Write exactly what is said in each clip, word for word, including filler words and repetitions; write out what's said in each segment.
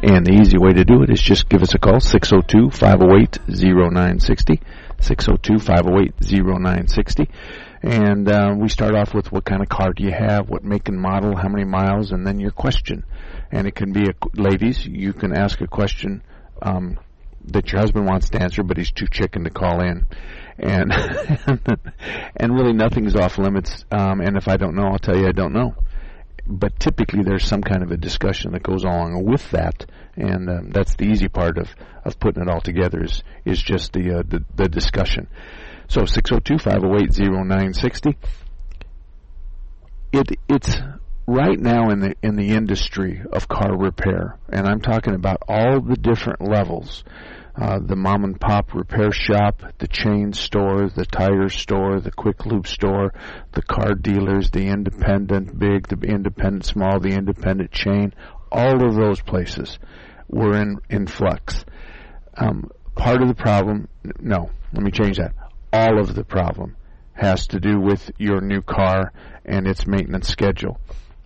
And the easy way to do it is just give us a call, six oh two, five oh eight, oh nine six oh, six oh two, five oh eight, oh nine six oh. And uh, we start off with what kind of car do you have, what make and model, how many miles, and then your question. And it can be, a, ladies, you can ask a question um, that your husband wants to answer, but he's too chicken to call in. And and really nothing's off limits. Um, and if I don't know, I'll tell you I don't know. But typically there's some kind of a discussion that goes along with that, and um, that's the easy part of, of putting it all together is, is just the, uh, the the discussion. So six oh two, five oh eight, oh nine six oh. It it's right now in the in the industry of car repair, and I'm talking about all the different levels. Uh, the mom and pop repair shop, the chain store, the tire store, the quick lube store, the car dealers, the independent big, the independent small, the independent chain, all of those places were in, in flux. Um, part of the problem, no, let me change that. All of the problem has to do with your new car and its maintenance schedule.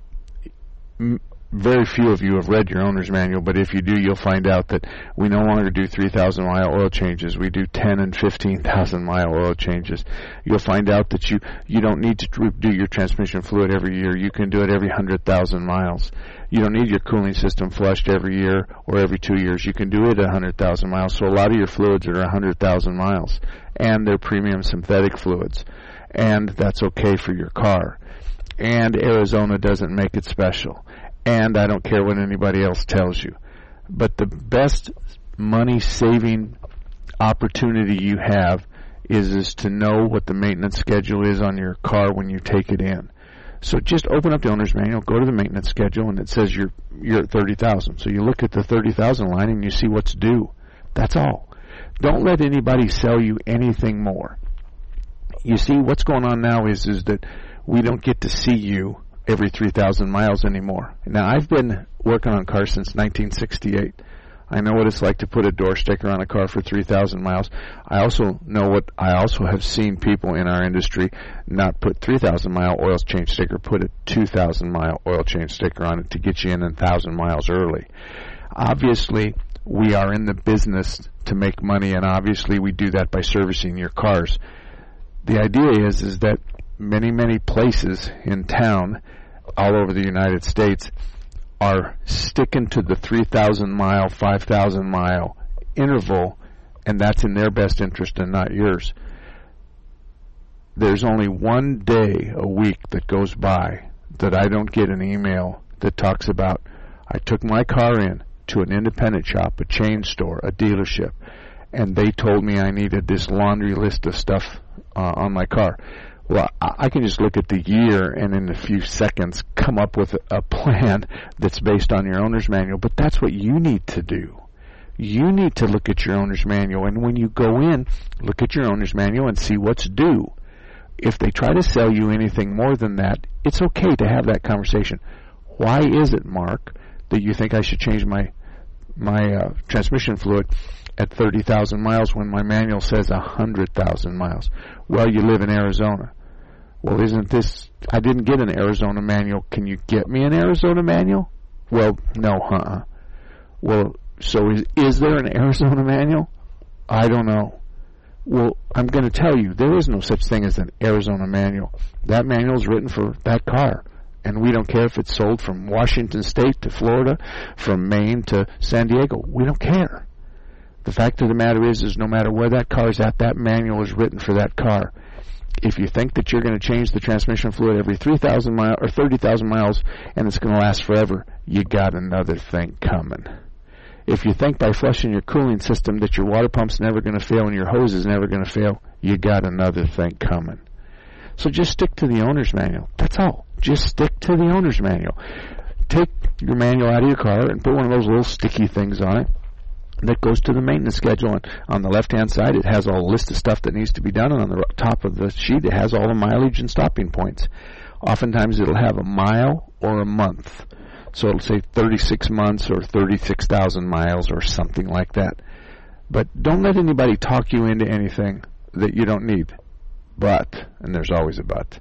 M- Very few of you have read your owner's manual, but if you do, you'll find out that we no longer do three thousand mile oil changes. We do ten and fifteen thousand mile oil changes. You'll find out that you, you don't need to do your transmission fluid every year. You can do it every one hundred thousand miles. You don't need your cooling system flushed every year or every two years. You can do it at one hundred thousand miles. So a lot of your fluids are one hundred thousand miles, and they're premium synthetic fluids, and that's okay for your car. And Arizona doesn't make it special. And I don't care what anybody else tells you. But the best money-saving opportunity you have is, is to know what the maintenance schedule is on your car when you take it in. So just open up the owner's manual, go to the maintenance schedule, and it says you're you're at thirty thousand. So you look at the thirty thousand line and you see what's due. That's all. Don't let anybody sell you anything more. You see, what's going on now is is that we don't get to see you every three thousand miles anymore. Now, I've been working on cars since nineteen sixty-eight. I know what it's like to put a door sticker on a car for three thousand miles. I also know what I also have seen people in our industry not put three thousand mile oil change sticker, put a two thousand mile oil change sticker on it to get you in one thousand miles early. Obviously, we are in the business to make money, and obviously we do that by servicing your cars. The idea is, is that many, many places in town all over the United States are sticking to the three thousand mile, five thousand mile interval, and that's in their best interest and not yours. There's only one day a week that goes by that I don't get an email that talks about, I took my car in to an independent shop, a chain store, a dealership, and they told me I needed this laundry list of stuff uh, on my car. Well, I can just look at the year and in a few seconds come up with a plan that's based on your owner's manual, but that's what you need to do. You need to look at your owner's manual, and when you go in, look at your owner's manual and see what's due. If they try to sell you anything more than that, it's okay to have that conversation. Why is it, Mark, that you think I should change my my uh, transmission fluid at thirty thousand miles when my manual says one hundred thousand miles? Well, you live in Arizona. Well, isn't this, I didn't get an Arizona manual. Can you get me an Arizona manual? Well, no, huh? Well, so is, is there an Arizona manual? I don't know. Well, I'm going to tell you, there is no such thing as an Arizona manual. That manual is written for that car. And we don't care if it's sold from Washington State to Florida, from Maine to San Diego. We don't care. The fact of the matter is, is no matter where that car is at, that manual is written for that car. If you think that you're going to change the transmission fluid every three thousand miles or thirty thousand miles and it's going to last forever, you got another thing coming. If you think by flushing your cooling system that your water pump's never going to fail and your hose is never going to fail, you got another thing coming. So just stick to the owner's manual. That's all. Just stick to the owner's manual. Take your manual out of your car and put one of those little sticky things on it that goes to the maintenance schedule. And on the left-hand side, it has a list of stuff that needs to be done, and on the top of the sheet, it has all the mileage and stopping points. Oftentimes, it'll have a mile or a month. So it'll say thirty-six months or thirty-six thousand miles or something like that. But don't let anybody talk you into anything that you don't need. But, and there's always a but,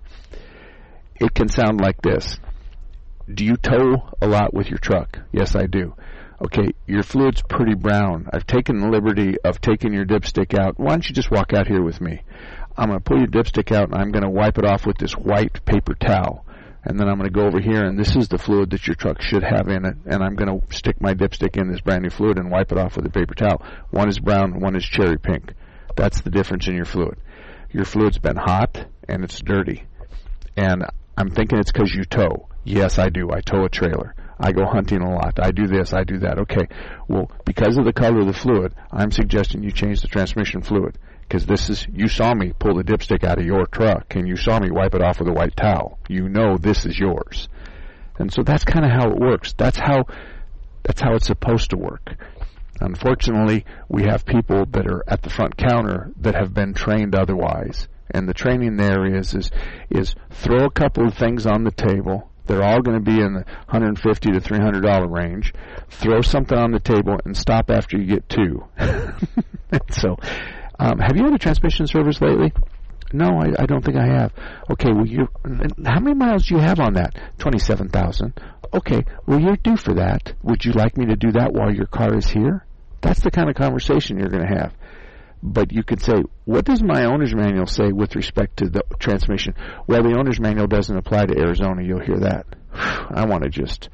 it can sound like this. Do you tow a lot with your truck? Yes, I do. Okay, your fluid's pretty brown. I've taken the liberty of taking your dipstick out. Why don't you just walk out here with me? I'm going to pull your dipstick out, and I'm going to wipe it off with this white paper towel. And then I'm going to go over here, and this is the fluid that your truck should have in it. And I'm going to stick my dipstick in this brand new fluid and wipe it off with a paper towel. One is brown, one is cherry pink. That's the difference in your fluid. Your fluid's been hot, and it's dirty. And I'm thinking it's because you tow. Yes, I do. I tow a trailer. I go hunting a lot. I do this. I do that. Okay. Well, because of the color of the fluid, I'm suggesting you change the transmission fluid. Because this is, you saw me pull the dipstick out of your truck, and you saw me wipe it off with a white towel. You know this is yours. And so that's kind of how it works. That's how, that's how it's supposed to work. Unfortunately, we have people that are at the front counter that have been trained otherwise. And the training there is, is, is throw a couple of things on the table. They're all going to be in the one hundred fifty to three hundred dollars range. Throw something on the table and stop after you get two. So, um, have you had a transmission service lately? No, I, I don't think I have. Okay, well, you, how many miles do you have on that? twenty-seven thousand. Okay, well, you're due for that. Would you like me to do that while your car is here? That's the kind of conversation you're going to have. But you could say, what does my owner's manual say with respect to the transmission? Well, the owner's manual doesn't apply to Arizona. You'll hear that. I want to just,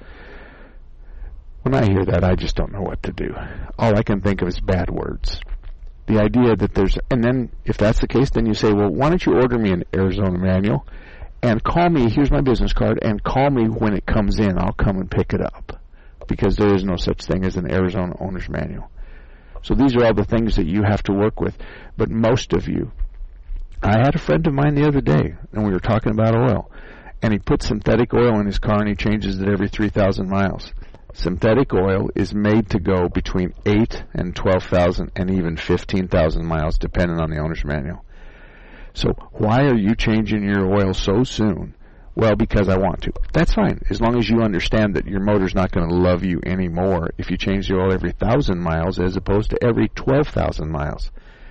when I hear that, I just don't know what to do. All I can think of is bad words. The idea that there's, and then if that's the case, then you say, well, why don't you order me an Arizona manual and call me, here's my business card, and call me when it comes in. I'll come and pick it up. Because there is no such thing as an Arizona owner's manual. So these are all the things that you have to work with. But most of you, I had a friend of mine the other day, and we were talking about oil, and he put synthetic oil in his car, and he changes it every three thousand miles. Synthetic oil is made to go between eight and twelve thousand and even fifteen thousand miles, depending on the owner's manual. So why are you changing your oil so soon? Well, because I want to. That's fine, as long as you understand that your motor's not going to love you anymore if you change the oil every one thousand miles as opposed to every twelve thousand miles.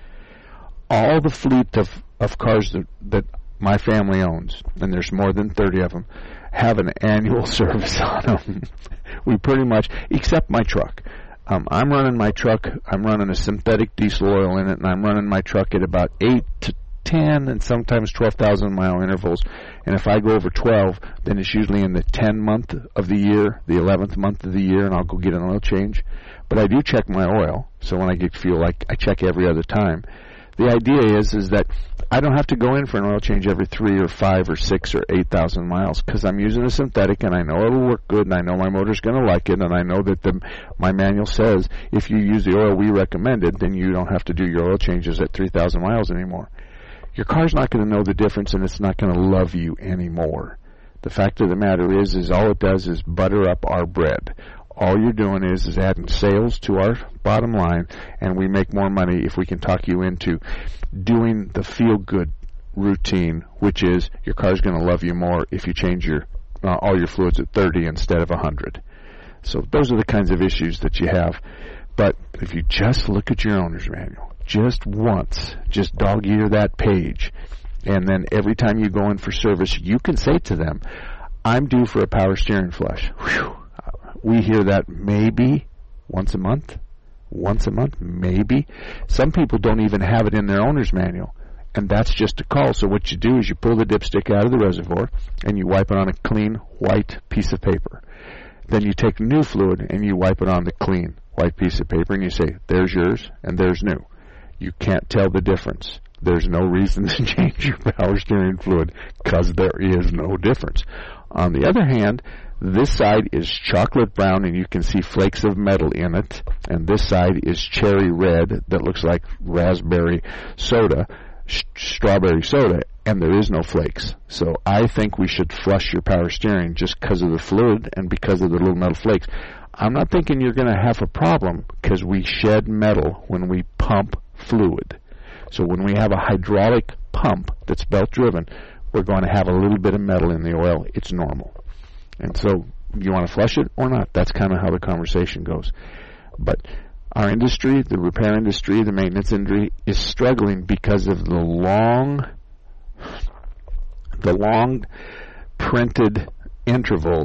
All the fleet of, of cars that, that my family owns, and there's more than thirty of them, have an annual service on them. We pretty much, except my truck. Um, I'm running my truck, I'm running a synthetic diesel oil in it, and I'm running my truck at about eight to ten and sometimes twelve thousand mile intervals. And if I go over twelve, then it's usually in the ten month of the year, the eleventh month of the year, and I'll go get an oil change. But I do check my oil, so when I get feel like I check every other time. The idea is is that I don't have to go in for an oil change every three or five or six or eight thousand miles because I'm using a synthetic and I know it'll work good and I know my motor's going to like it and I know that the my manual says if you use the oil we recommended, then you don't have to do your oil changes at three thousand miles anymore. Your car's not going to know the difference, and it's not going to love you anymore. The fact of the matter is, is all it does is butter up our bread. All you're doing is, is adding sales to our bottom line, and we make more money if we can talk you into doing the feel-good routine, which is your car's going to love you more if you change your uh, all your fluids at thirty instead of one hundred. So those are the kinds of issues that you have. But if you just look at your owner's manual, just once, just dog-ear that page, and then every time you go in for service, you can say to them, I'm due for a power steering flush. Whew. We hear that maybe once a month, once a month, maybe. Some people don't even have it in their owner's manual, and that's just a call. So what you do is you pull the dipstick out of the reservoir, and you wipe it on a clean white piece of paper. Then you take new fluid, and you wipe it on the clean white piece of paper, and you say, there's yours, and there's new. You can't tell the difference. There's no reason to change your power steering fluid because there is no difference. On the other hand, this side is chocolate brown and you can see flakes of metal in it, and this side is cherry red that looks like raspberry soda, sh- strawberry soda, and there is no flakes. So I think we should flush your power steering just because of the fluid and because of the little metal flakes. I'm not thinking you're going to have a problem because we shed metal when we pump fluid. So when we have a hydraulic pump that's belt-driven, we're going to have a little bit of metal in the oil. It's normal. And so you want to flush it or not? That's kind of how the conversation goes. But our industry, the repair industry, the maintenance industry, is struggling because of the long, the long printed intervals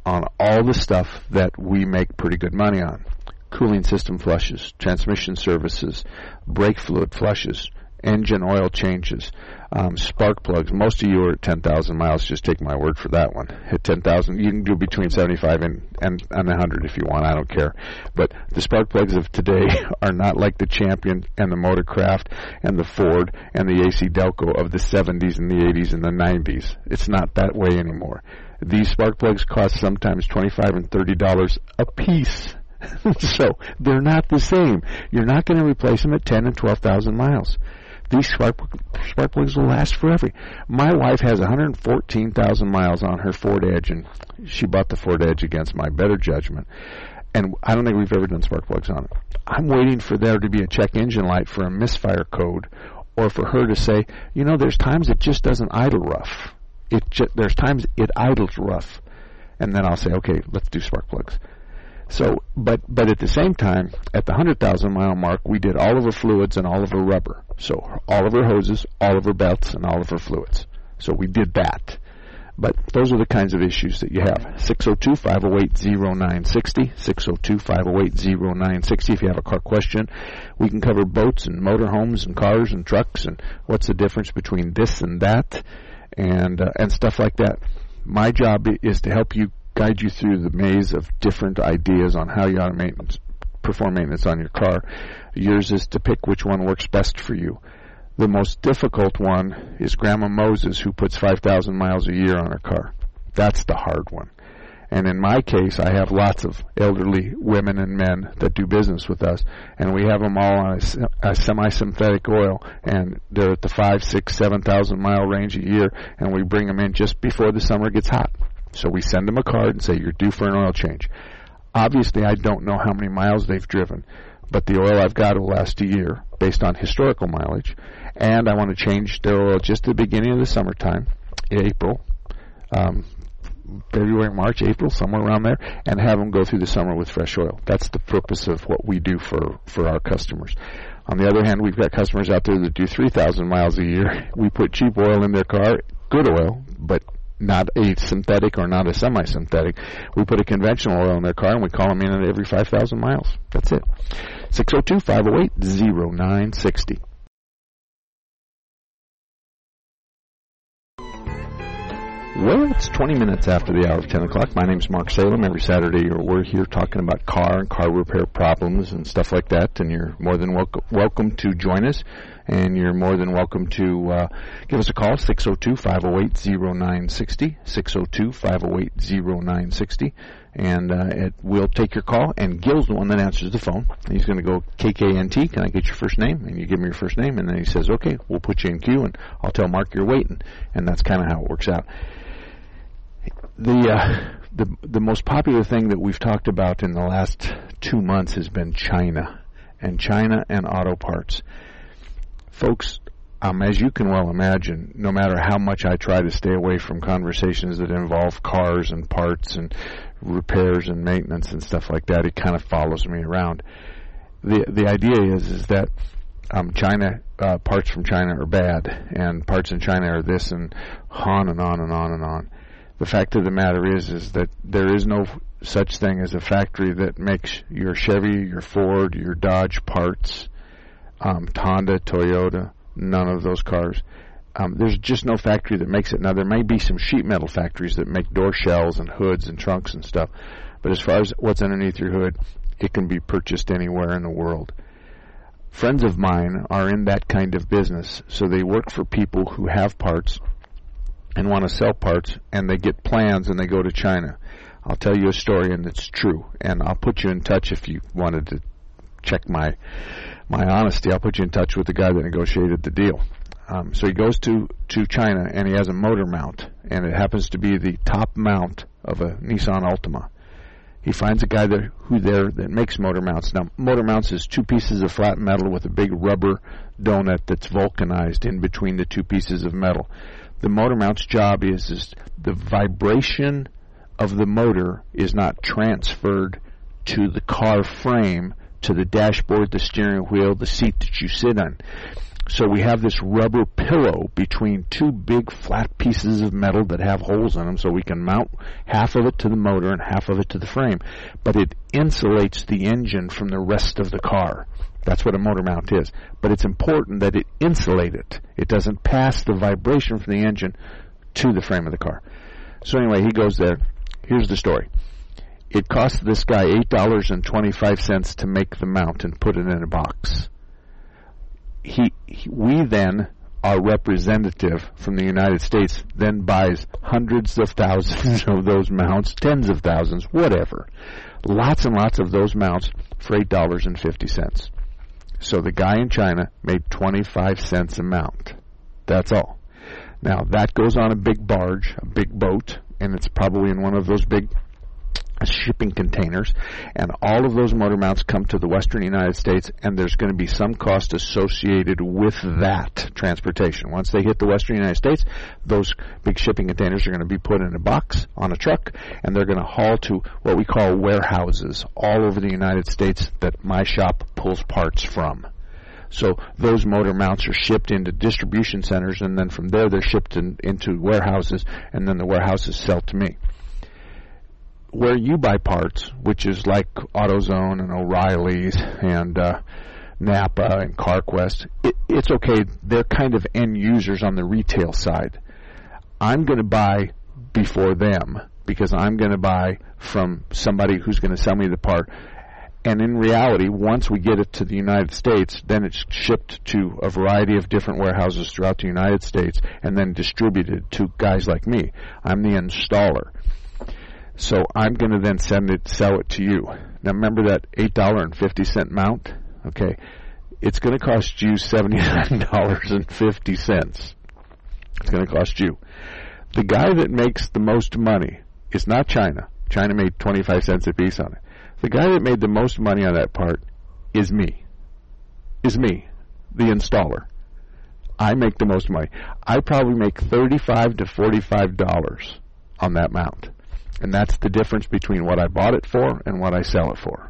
on all the stuff that we make pretty good money on. Cooling system flushes, transmission services, brake fluid flushes, engine oil changes, um, spark plugs. Most of you are at ten thousand miles. Just take my word for that one. At ten thousand, you can do between seventy-five and, and, and one hundred if you want. I don't care. But the spark plugs of today are not like the Champion and the Motorcraft and the Ford and the A C Delco of the seventies and the eighties and the nineties. It's not that way anymore. These spark plugs cost sometimes twenty-five dollars and thirty dollars a piece. So they're not the same. You're not going to replace them at ten and twelve thousand miles. These spark, spark plugs will last forever. My wife has one hundred fourteen thousand miles on her Ford Edge, and she bought the Ford Edge against my better judgment. And I don't think we've ever done spark plugs on it. I'm waiting for there to be a check engine light for a misfire code, or for her to say, you know, there's times it just doesn't idle rough. It just, there's times it idles rough. And then I'll say, okay, let's do spark plugs. So, but but at the same time, at the one hundred thousand mile mark, we did all of her fluids and all of her rubber. So all of her hoses, all of her belts, and all of her fluids. So we did that. But those are the kinds of issues that you have. six oh two, five oh eight, oh nine six oh, six oh two, five oh eight, oh nine six oh. If you have a car question, we can cover boats and motorhomes and cars and trucks and what's the difference between this and that and uh, and stuff like that. My job is to help you, guide you through the maze of different ideas on how you ought to maintenance, perform maintenance on your car. Yours is to pick which one works best for you. The most difficult one is Grandma Moses, who puts five thousand miles a year on her car. That's the hard one. And in my case, I have lots of elderly women and men that do business with us, and we have them all on a, a semi-synthetic oil, and they're at the five, six, seven thousand mile range a year, and we bring them in just before the summer gets hot. So we send them a card and say, you're due for an oil change. Obviously, I don't know how many miles they've driven, but the oil I've got will last a year based on historical mileage, and I want to change their oil just at the beginning of the summertime, April, um, February, March, April, somewhere around there, and have them go through the summer with fresh oil. That's the purpose of what we do for, for our customers. On the other hand, we've got customers out there that do three thousand miles a year. We put cheap oil in their car, good oil, but not a synthetic or not a semi-synthetic. We put a conventional oil in their car, and we call them in at every five thousand miles. That's it. six oh two, five oh eight, oh nine six oh. Well, it's twenty minutes after the hour of ten o'clock. My name's Mark Salem. Every Saturday we're here talking about car and car repair problems and stuff like that, and you're more than welcome, welcome to join us, and you're more than welcome to uh, give us a call, six oh two, five oh eight, oh nine six oh, six oh two, five oh eight, oh nine six oh, and uh, it, we'll take your call, and Gil's the one that answers the phone. He's going to go, K K N T, can I get your first name? And you give me your first name, and then he says, okay, we'll put you in queue, and I'll tell Mark you're waiting, and that's kind of how it works out. The, uh, the the most popular thing that we've talked about in the last two months has been China, and China and auto parts. Folks, um, as you can well imagine, no matter how much I try to stay away from conversations that involve cars and parts and repairs and maintenance and stuff like that, it kind of follows me around. The the idea is is that um, China uh, parts from China are bad, and parts in China are this, and on and on and on and on. The fact of the matter is, is that there is no such thing as a factory that makes your Chevy, your Ford, your Dodge parts, um, Honda, Toyota, none of those cars. Um, there's just no factory that makes it. Now, there may be some sheet metal factories that make door shells and hoods and trunks and stuff, but as far as what's underneath your hood, it can be purchased anywhere in the world. Friends of mine are in that kind of business, so they work for people who have parts and want to sell parts, and they get plans and they go to China. I'll tell you a story, and it's true, and I'll put you in touch if you wanted to check my my honesty. I'll put you in touch with the guy that negotiated the deal. Um, so he goes to, to China, and he has a motor mount, and it happens to be the top mount of a Nissan Altima. He finds a guy there who there that makes motor mounts. Now, motor mounts is two pieces of flat metal with a big rubber donut that's vulcanized in between the two pieces of metal. The motor mount's job is, is the vibration of the motor is not transferred to the car frame, to the dashboard, the steering wheel, the seat that you sit on. So we have this rubber pillow between two big flat pieces of metal that have holes in them, so we can mount half of it to the motor and half of it to the frame. But it insulates the engine from the rest of the car. That's what a motor mount is. But it's important that it insulate it. It doesn't pass the vibration from the engine to the frame of the car. So anyway, he goes there. Here's the story. It cost this guy eight dollars and twenty-five cents to make the mount and put it in a box. He, he, we then, our representative from the United States, then buys hundreds of thousands of those mounts, tens of thousands, whatever. Lots and lots of those mounts for eight dollars and fifty cents. So the guy in China made twenty-five cents a mount. That's all. Now, that goes on a big barge, a big boat, and it's probably in one of those big shipping containers, and all of those motor mounts come to the western United States, and there's going to be some cost associated with that transportation. Once they hit the western United States, those big shipping containers are going to be put in a box on a truck, and they're going to haul to what we call warehouses all over the United States that my shop pulls parts from. So those motor mounts are shipped into distribution centers, and then from there they're shipped in, into warehouses, and then the warehouses sell to me. Where you buy parts, which is like AutoZone and O'Reilly's and uh, Napa and CarQuest, it, it's okay. They're kind of end users on the retail side. I'm going to buy before them because I'm going to buy from somebody who's going to sell me the part. And in reality, once we get it to the United States, then it's shipped to a variety of different warehouses throughout the United States and then distributed to guys like me. I'm the installer. So I'm going to then send it, sell it to you. Now remember that eight dollars and fifty cents mount? Okay. It's going to cost you seventy-nine dollars and fifty cents. It's going to cost you. The guy that makes the most money is not China. China made twenty-five cents a piece on it. The guy that made the most money on that part is me. Is me, the installer. I make the most money. I probably make thirty-five to forty-five dollars on that mount. And that's the difference between what I bought it for and what I sell it for.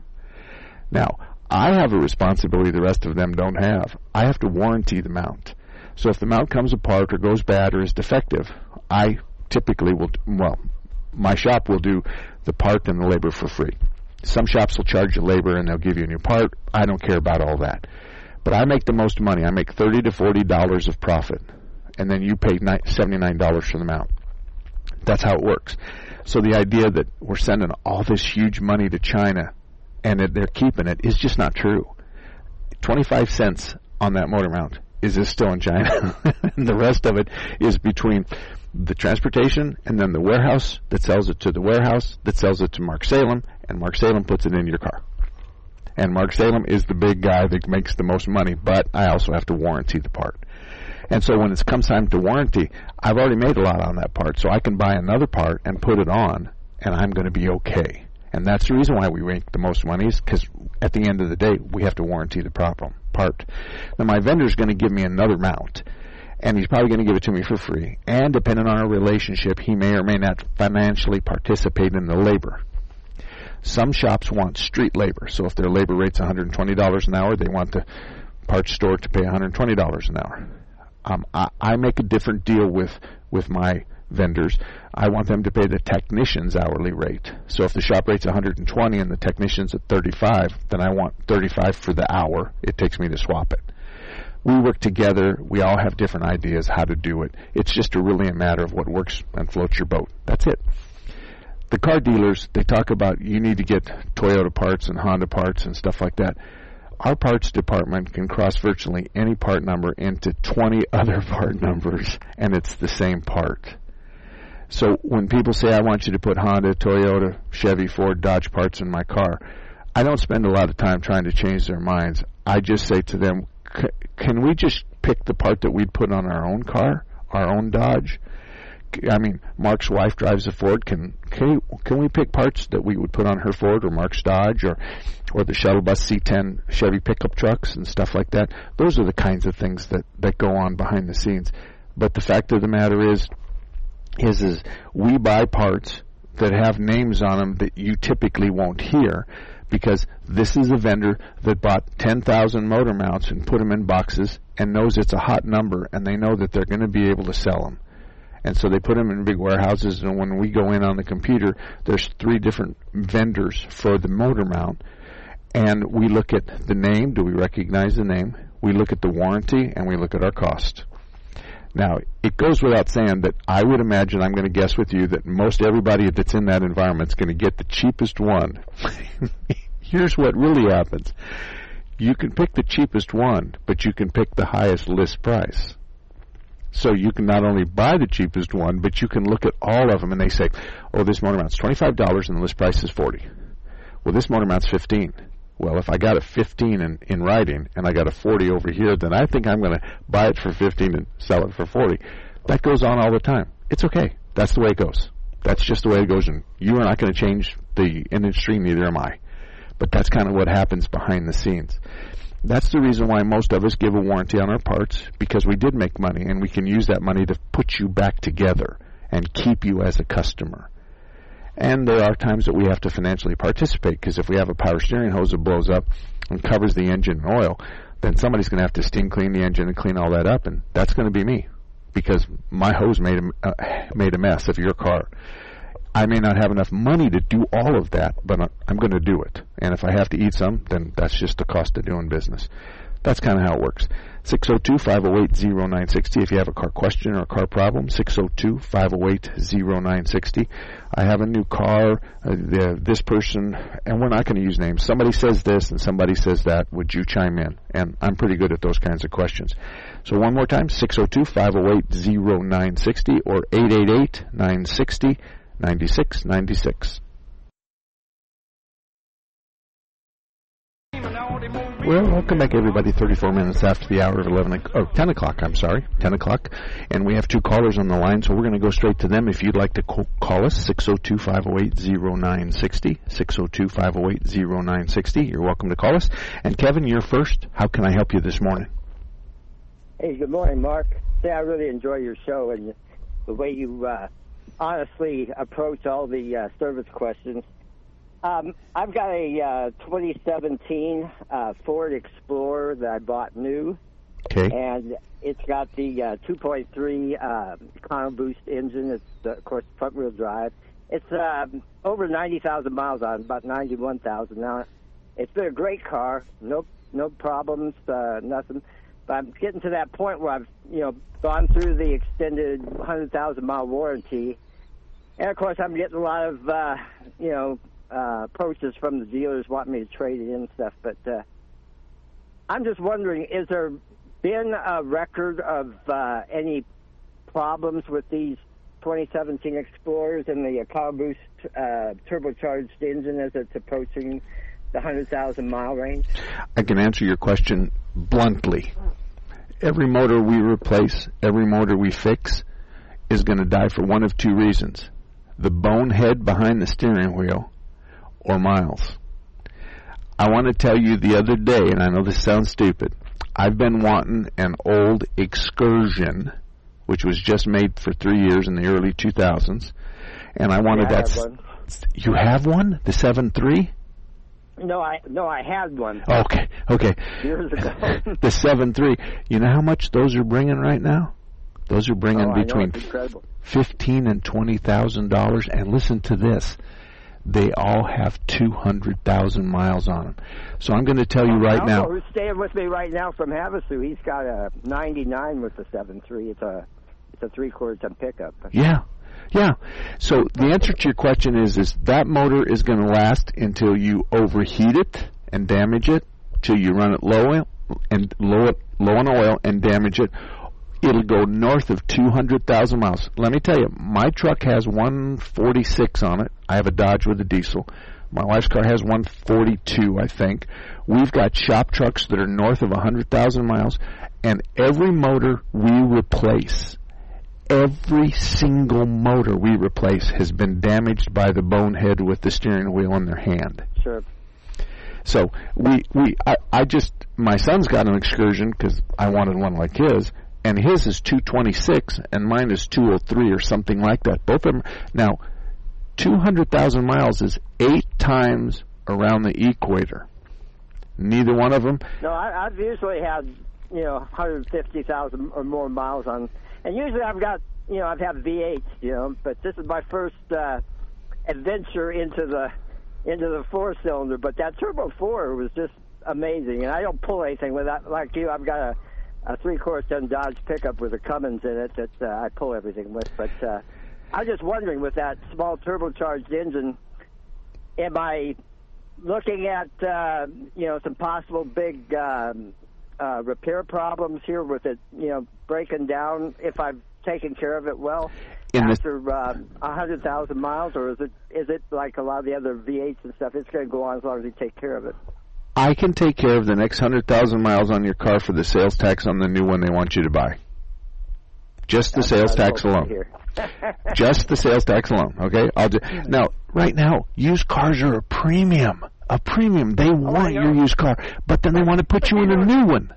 Now, I have a responsibility the rest of them don't have. I have to warranty the mount. So if the mount comes apart or goes bad or is defective, I typically will, well, my shop will do the part and the labor for free. Some shops will charge you labor and they'll give you a new part. I don't care about all that. But I make the most money. I make thirty to forty dollars of profit. And then you pay seventy-nine dollars for the mount. That's how it works. So the idea that we're sending all this huge money to China and that they're keeping it is just not true. twenty-five cents on that motor mount is this still in China. And the rest of it is between the transportation and then the warehouse that sells it to the warehouse that sells it to Mark Salem, and Mark Salem puts it in your car. And Mark Salem is the big guy that makes the most money, but I also have to warranty the part. And so when it comes time to warranty, I've already made a lot on that part, so I can buy another part and put it on, and I'm going to be okay. And that's the reason why we make the most money, is because at the end of the day, we have to warranty the problem, part. Now, my vendor's going to give me another mount, and he's probably going to give it to me for free. And depending on our relationship, he may or may not financially participate in the labor. Some shops want street labor, so if their labor rate's one hundred twenty dollars an hour, they want the parts store to pay one hundred twenty dollars an hour. Um, I, I make a different deal with, with my vendors. I want them to pay the technician's hourly rate. So if the shop rate's one hundred twenty and the technician's at thirty-five, then I want thirty-five for the hour it takes me to swap it. We work together. We all have different ideas how to do it. It's just a really a matter of what works and floats your boat. That's it. The car dealers, they talk about you need to get Toyota parts and Honda parts and stuff like that. Our parts department can cross virtually any part number into twenty other part numbers, and it's the same part. So when people say, I want you to put Honda, Toyota, Chevy, Ford, Dodge parts in my car, I don't spend a lot of time trying to change their minds. I just say to them, can we just pick the part that we'd put on our own car, our own Dodge? I mean, Mark's wife drives a Ford. Can can we, can we pick parts that we would put on her Ford or Mark's Dodge or or the shuttle bus C ten Chevy pickup trucks and stuff like that? Those are the kinds of things that, that go on behind the scenes. But the fact of the matter is, is, is we buy parts that have names on them that you typically won't hear because this is a vendor that bought ten thousand motor mounts and put them in boxes and knows it's a hot number, and they know that they're going to be able to sell them. And so they put them in big warehouses, and when we go in on the computer, there's three different vendors for the motor mount, and we look at the name. Do we recognize the name? We look at the warranty, and we look at our cost. Now, it goes without saying that I would imagine, I'm going to guess with you, that most everybody that's in that environment is going to get the cheapest one. Here's what really happens. You can pick the cheapest one, but you can pick the highest list price. So you can not only buy the cheapest one, but you can look at all of them, and they say, oh, this motor mount's twenty-five dollars and the list price is forty dollars. Well, this motor mount's fifteen dollars. Well, if I got a fifteen in, in writing and I got a forty over here, then I think I'm going to buy it for fifteen and sell it for forty. That goes on all the time. It's okay. That's the way it goes. That's just the way it goes, and you are not going to change the industry, neither am I. But that's kind of what happens behind the scenes. That's the reason why most of us give a warranty on our parts, because we did make money, and we can use that money to put you back together and keep you as a customer. And there are times that we have to financially participate, because if we have a power steering hose that blows up and covers the engine in oil, then somebody's going to have to steam clean the engine and clean all that up, and that's going to be me, because my hose made a, uh, made a mess of your car. I may not have enough money to do all of that, but I'm going to do it. And if I have to eat some, then that's just the cost of doing business. That's kind of how it works. six oh two, five oh eight, oh nine six oh if you have a car question or a car problem. six oh two, five oh eight, oh nine six oh. I have a new car, uh, the, this person, and we're not going to use names. Somebody says this and somebody says that. Would you chime in? And I'm pretty good at those kinds of questions. So one more time, six oh two, five oh eight, oh nine six oh or eight eight eight, nine six oh, ninety-six ninety-six. Well, welcome back, everybody. thirty-four minutes after the hour of eleven, oh, ten o'clock, I'm sorry, ten o'clock. And we have two callers on the line, so we're going to go straight to them. If you'd like to call us, six oh two, five oh eight, oh nine six oh, six oh two, five oh eight, oh nine six oh. You're welcome to call us. And Kevin, you're first. How can I help you this morning? Hey, good morning, Mark. Say, I really enjoy your show and the way you uh, honestly approach all the uh, service questions. Um, I've got a uh, twenty seventeen uh, Ford Explorer that I bought new. Okay. And it's got the uh, two point three uh, EconoBoost engine. It's, uh, of course, front-wheel drive. It's uh, over ninety thousand miles on, about ninety-one thousand now. It's been a great car. No, no problems, uh, nothing. But I'm getting to that point where I've, you know, gone through the extended one hundred thousand mile warranty. And, of course, I'm getting a lot of, uh, you know, uh, approaches from the dealers wanting me to trade it in and stuff. But uh, I'm just wondering, is there been a record of uh, any problems with these twenty seventeen Explorers and the EconoBoost uh, turbocharged engine as it's approaching the one hundred thousand mile range? I can answer your question bluntly. Every motor we replace, every motor we fix is going to die for one of two reasons: the bonehead behind the steering wheel or miles. I want to tell you, the other day, and I know this sounds stupid, I've been wanting an old Excursion, which was just made for three years in the early two thousands, and I wanted yeah, I that. have one. You have one? The seven three? No, I no, I had one. Okay, okay. Years ago. The seven three. You know how much those are bringing right now? Those are bringing oh, between fifteen and twenty thousand dollars. And listen to this: they all have two hundred thousand miles on them. So I'm going to tell you right now. Who's staying with me right now from Havasu? He's got a ninety-nine with the seven three. It's a it's a three quarter ton pickup. Yeah. Yeah. So the answer to your question is, is that motor is going to last until you overheat it and damage it, till you run it low and low, low on oil and damage it. It'll go north of two hundred thousand miles. Let me tell you, my truck has one forty-six on it. I have a Dodge with a diesel. My wife's car has one forty-two, I think. We've got shop trucks that are north of one hundred thousand miles, and every motor we replace, every single motor we replace has been damaged by the bonehead with the steering wheel in their hand. Sure. So we we I, I just my son's got an Excursion because I wanted one like his, and his is two twenty-six and mine is two oh three or something like that. Both of them now, two hundred thousand miles is eight times around the equator. Neither one of them. No, I, I've usually had, you know, one hundred fifty thousand or more miles on, and usually I've got, you know, I've had V eights, you know, but this is my first uh, adventure into the into the four-cylinder. But that Turbo four was just amazing, and I don't pull anything with that like you. I've got a, a three-quarter ton Dodge pickup with a Cummins in it that uh, I pull everything with. But uh, I'm just wondering, with that small turbocharged engine, am I looking at, uh, you know, some possible big um, uh, repair problems here with it, you know, breaking down if I've taken care of it well in after uh, one hundred thousand miles, or is it is it like a lot of the other V eights and stuff, it's going to go on as long as you take care of it? I can take care of the next one hundred thousand miles on your car for the sales tax on the new one they want you to buy. Just the That's sales tax alone. Just the sales tax alone, okay? I'll do. Now, right now, used cars are a premium. A premium. They want your used car, but then they want to put you in a new one.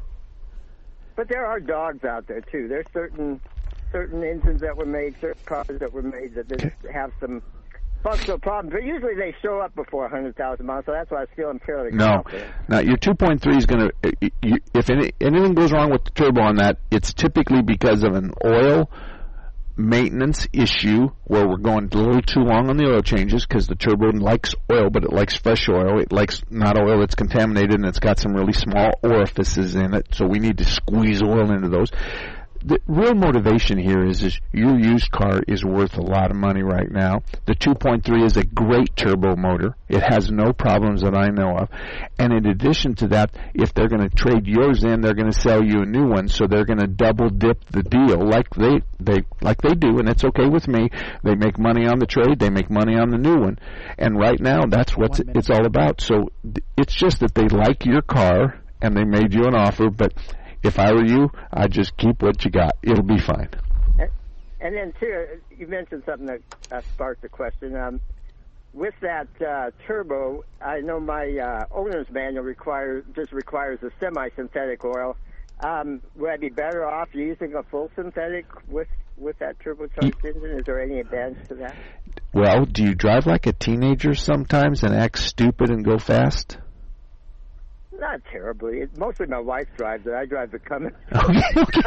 But there are dogs out there, too. There's certain certain engines that were made, certain cars that were made that just have some functional problems. But usually they show up before one hundred thousand miles, so that's why I feel I'm fairly No. confident. Now, your two point three is going to, if any, anything goes wrong with the turbo on that, it's typically because of an oil maintenance issue where we're going a little too long on the oil changes because the turbo likes oil, but it likes fresh oil. It likes not oil that's contaminated, and it's got some really small orifices in it, so we need to squeeze oil into those. The real motivation here is, is your used car is worth a lot of money right now. The two point three is a great turbo motor. It has no problems that I know of. And in addition to that, if they're going to trade yours in, they're going to sell you a new one, so they're going to double dip the deal like they, they like they do, and it's okay with me. They make money on the trade, they make money on the new one. And right now, that's what it's all about. So it's just that they like your car, and they made you an offer, but if I were you, I'd just keep what you got. It'll be fine. And then, too, you mentioned something that uh, sparked a question. Um, with that uh, turbo, I know my uh, owner's manual requires just requires a semi-synthetic oil. Um, would I be better off using a full synthetic with, with that turbocharged engine? Is there any advantage to that? Well, do you drive like a teenager sometimes and act stupid and go fast? Not terribly. It, mostly my wife drives it. I drive the Cummins. Okay.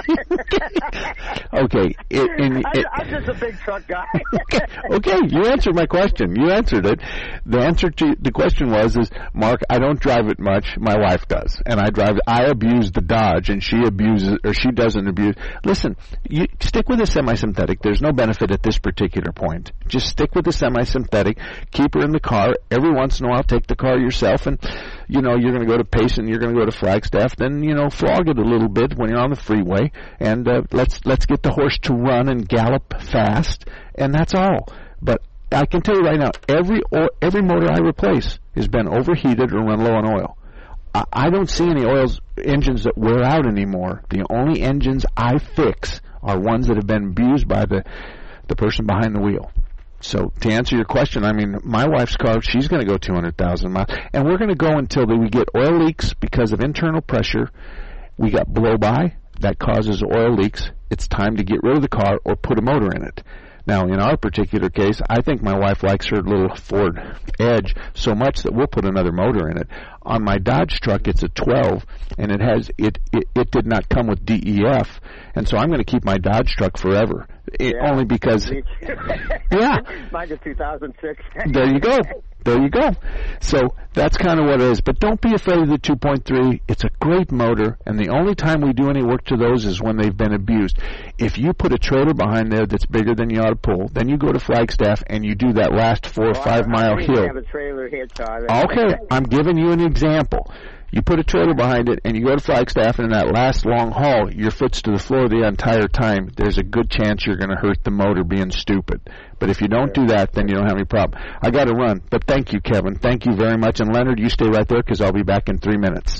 Okay. It, in, it, I, I'm just a big truck guy. okay. Okay. You answered my question. You answered it. The answer to the question was, is Mark, I don't drive it much. My wife does, and I drive. I abuse the Dodge, and she abuses, or she doesn't abuse. Listen, you stick with a semi-synthetic. There's no benefit at this particular point. Just stick with the semi-synthetic. Keep her in the car. Every once in a while, take the car yourself, and you know you're going to go to Pace and you're going to go to Flagstaff. Then you know flog it a little bit when you're on the freeway, and uh, let's let's get the horse to run and gallop fast, and that's all. But I can tell you right now, every or, every motor I replace has been overheated or run low on oil. I, I don't see any oils engines that wear out anymore. The only engines I fix are ones that have been abused by the the person behind the wheel. So to answer your question, I mean, my wife's car, she's going to go two hundred thousand miles, and we're going to go until we get oil leaks because of internal pressure. We got blow-by that causes oil leaks. It's time to get rid of the car or put a motor in it. Now, in our particular case, I think my wife likes her little Ford Edge so much that we'll put another motor in it. On my Dodge truck, it's a twelve, and it has it it, it did not come with D E F, and so I'm going to keep my Dodge truck forever. It, yeah, only because, yeah. Mine's a two thousand six. There you go. There you go. So that's kind of what it is. But don't be afraid of the two point three. It's a great motor, and the only time we do any work to those is when they've been abused. If you put a trailer behind there that's bigger than you ought to pull, then you go to Flagstaff and you do that last four or well, five I, mile I hill. Have a trailer hitch on it. Okay, I'm giving you an example. You put a trailer behind it, and you go to Flagstaff, and in that last long haul, your foot's to the floor the entire time. There's a good chance you're going to hurt the motor being stupid. But if you don't do that, then you don't have any problem. I got to run, but thank you, Kevin. Thank you very much. And Leonard, you stay right there because I'll be back in three minutes.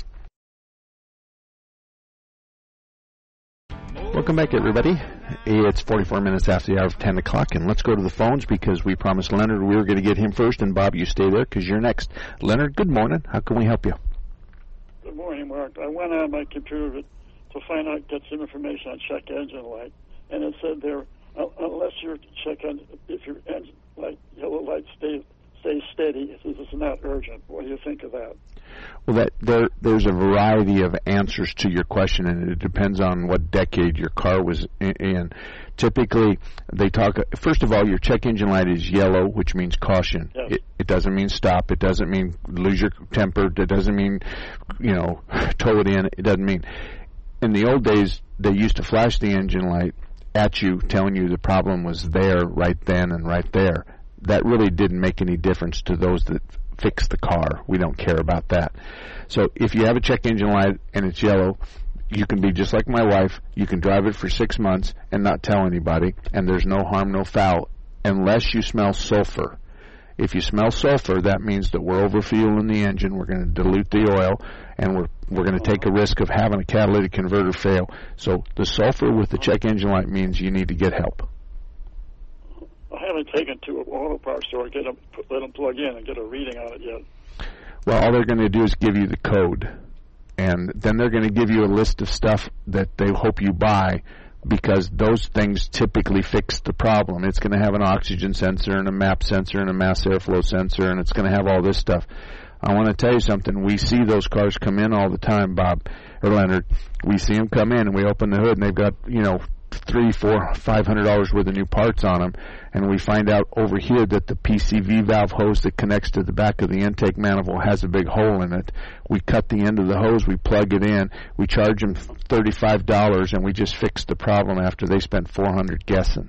Welcome back, everybody. It's forty-four minutes after the hour of ten o'clock, and let's go to the phones because we promised Leonard we were going to get him first. And Bob, you stay there because you're next. Leonard, good morning. How can we help you? Good morning, Mark. I went on my computer to find out, get some information on check engine light, and it said there, uh, unless your check on, if your engine light, yellow light stays stay steady. This is not urgent. What do you think of that? Well, that there there's a variety of answers to your question, and it depends on what decade your car was in. Typically, they talk. First of all, your check engine light is yellow, which means caution. Yes. It, it doesn't mean stop. It doesn't mean lose your temper. It doesn't mean, you know, tow it in. It doesn't mean. In the old days, they used to flash the engine light at you, telling you the problem was there right then and right there. That really didn't make any difference to those that fix the car. We don't care about that. So if you have a check engine light and it's yellow, you can be just like my wife. You can drive it for six months and not tell anybody, and there's no harm, no foul, unless you smell sulfur. If you smell sulfur, that means that we're overfueling the engine. We're going to dilute the oil, and we're we're going to take a risk of having a catalytic converter fail. So the sulfur with the check engine light means you need to get help. I haven't taken to an auto parts store, get them, let them plug in and get a reading on it yet. Well, all they're going to do is give you the code, and then they're going to give you a list of stuff that they hope you buy, because those things typically fix the problem. It's going to have an oxygen sensor and a map sensor and a mass airflow sensor, and it's going to have all this stuff. I want to tell you something. We see those cars come in all the time, Bob or Leonard. We see them come in, and we open the hood, and they've got, you know, three, four, five hundred dollars worth of new parts on them, and we find out over here that the P C V valve hose that connects to the back of the intake manifold has a big hole in it. We cut the end of the hose, we plug it in, we charge them thirty-five dollars, and we just fix the problem after they spent four hundred dollars guessing.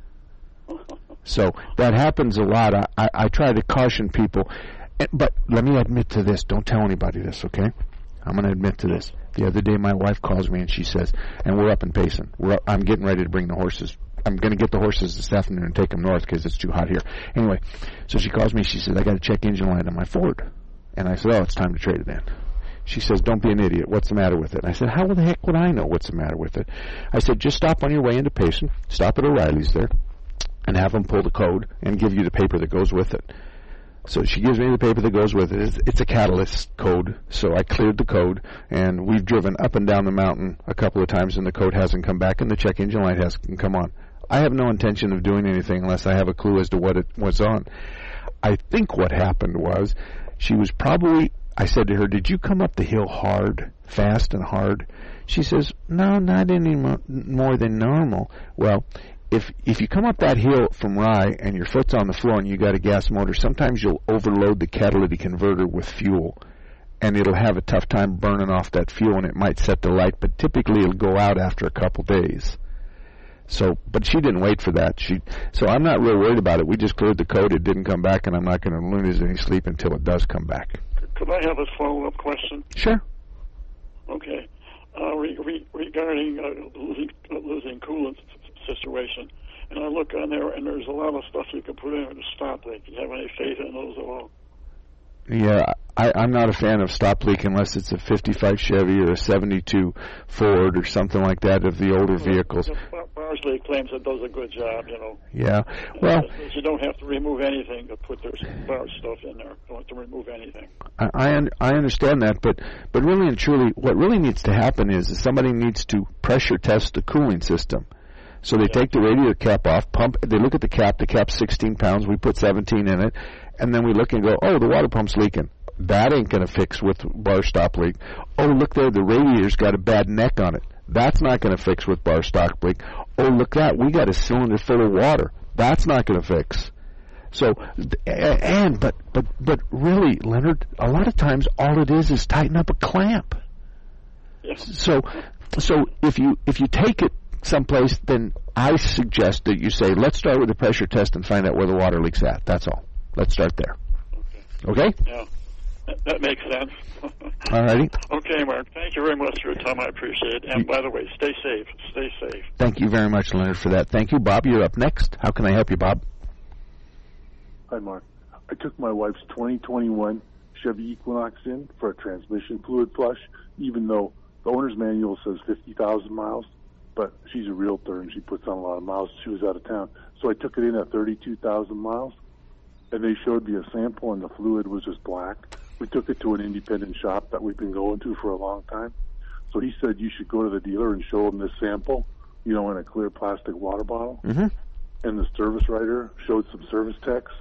So that happens a lot. I, I, I try to caution people, but let me admit to this. Don't tell anybody this, okay? I'm going to admit to this. The other day, my wife calls me and she says, and we're up in Payson. We're up, I'm getting ready to bring the horses. I'm going to get the horses this afternoon and take them north because it's too hot here. Anyway, so she calls me. She says, I got a check engine light on my Ford. And I said, oh, it's time to trade it in. She says, don't be an idiot. What's the matter with it? And I said, how the heck would I know what's the matter with it? I said, just stop on your way into Payson, stop at O'Reilly's there, and have them pull the code and give you the paper that goes with it. So she gives me the paper that goes with it. It's, it's a catalyst code. So I cleared the code, and we've driven up and down the mountain a couple of times, and the code hasn't come back, and the check engine light hasn't come on. I have no intention of doing anything unless I have a clue as to what it was on. I think what happened was she was probably, I said to her, did you come up the hill hard, fast and hard? She says, no, not any mo- more than normal. Well, If if you come up that hill from Rye and your foot's on the floor and you got a gas motor, sometimes you'll overload the catalytic converter with fuel, and it'll have a tough time burning off that fuel, and it might set the light, but typically it'll go out after a couple days. So, but she didn't wait for that. She so I'm not real worried about it. We just cleared the code. It didn't come back, and I'm not going to lose any sleep until it does come back. Could I have a follow-up question? Sure. Okay. Uh, re- re- regarding uh, losing, uh, losing coolant situation, and I look on there, and there's a lot of stuff you can put in to stop leak. Do you have any faith in those at all? Yeah, I, I'm not a fan of stop leak unless it's a fifty-five Chevy or a seventy-two Ford or something like that of the older vehicles. Barsley claims it does a good job, you know. Yeah, well, you don't have to remove anything to put their bar stuff in there. You don't have to remove anything. I I, un- I understand that, but but really and truly, what really needs to happen is, is somebody needs to pressure test the cooling system. So they take the radiator cap off, pump. They look at the cap. The cap's sixteen pounds. We put seventeen in it, and then we look and go, oh, the water pump's leaking. That ain't going to fix with bar stop leak. Oh, look there, the radiator's got a bad neck on it. That's not going to fix with bar stop leak. Oh, look that, we got a cylinder full of water. That's not going to fix. So, and but but but really, Leonard, a lot of times all it is is tighten up a clamp. Yes. So so if you if you take it someplace, then I suggest that you say, let's start with the pressure test and find out where the water leak's at. That's all. Let's start there. Okay? Okay? Yeah. That, that makes sense. All righty. Okay, Mark. Thank you very much for your time. I appreciate it. And, by the way, stay safe. Stay safe. Thank you very much, Leonard, for that. Thank you. Bob, you're up next. How can I help you, Bob? Hi, Mark. I took my wife's twenty twenty-one Chevy Equinox in for a transmission fluid flush, even though the owner's manual says fifty thousand miles. But she's a realtor, and she puts on a lot of miles. She was out of town. So I took it in at thirty-two thousand miles, and they showed me a sample, and the fluid was just black. We took it to an independent shop that we've been going to for a long time. So he said you should go to the dealer and show him this sample, you know, in a clear plastic water bottle. Mm-hmm. And the service writer showed some service techs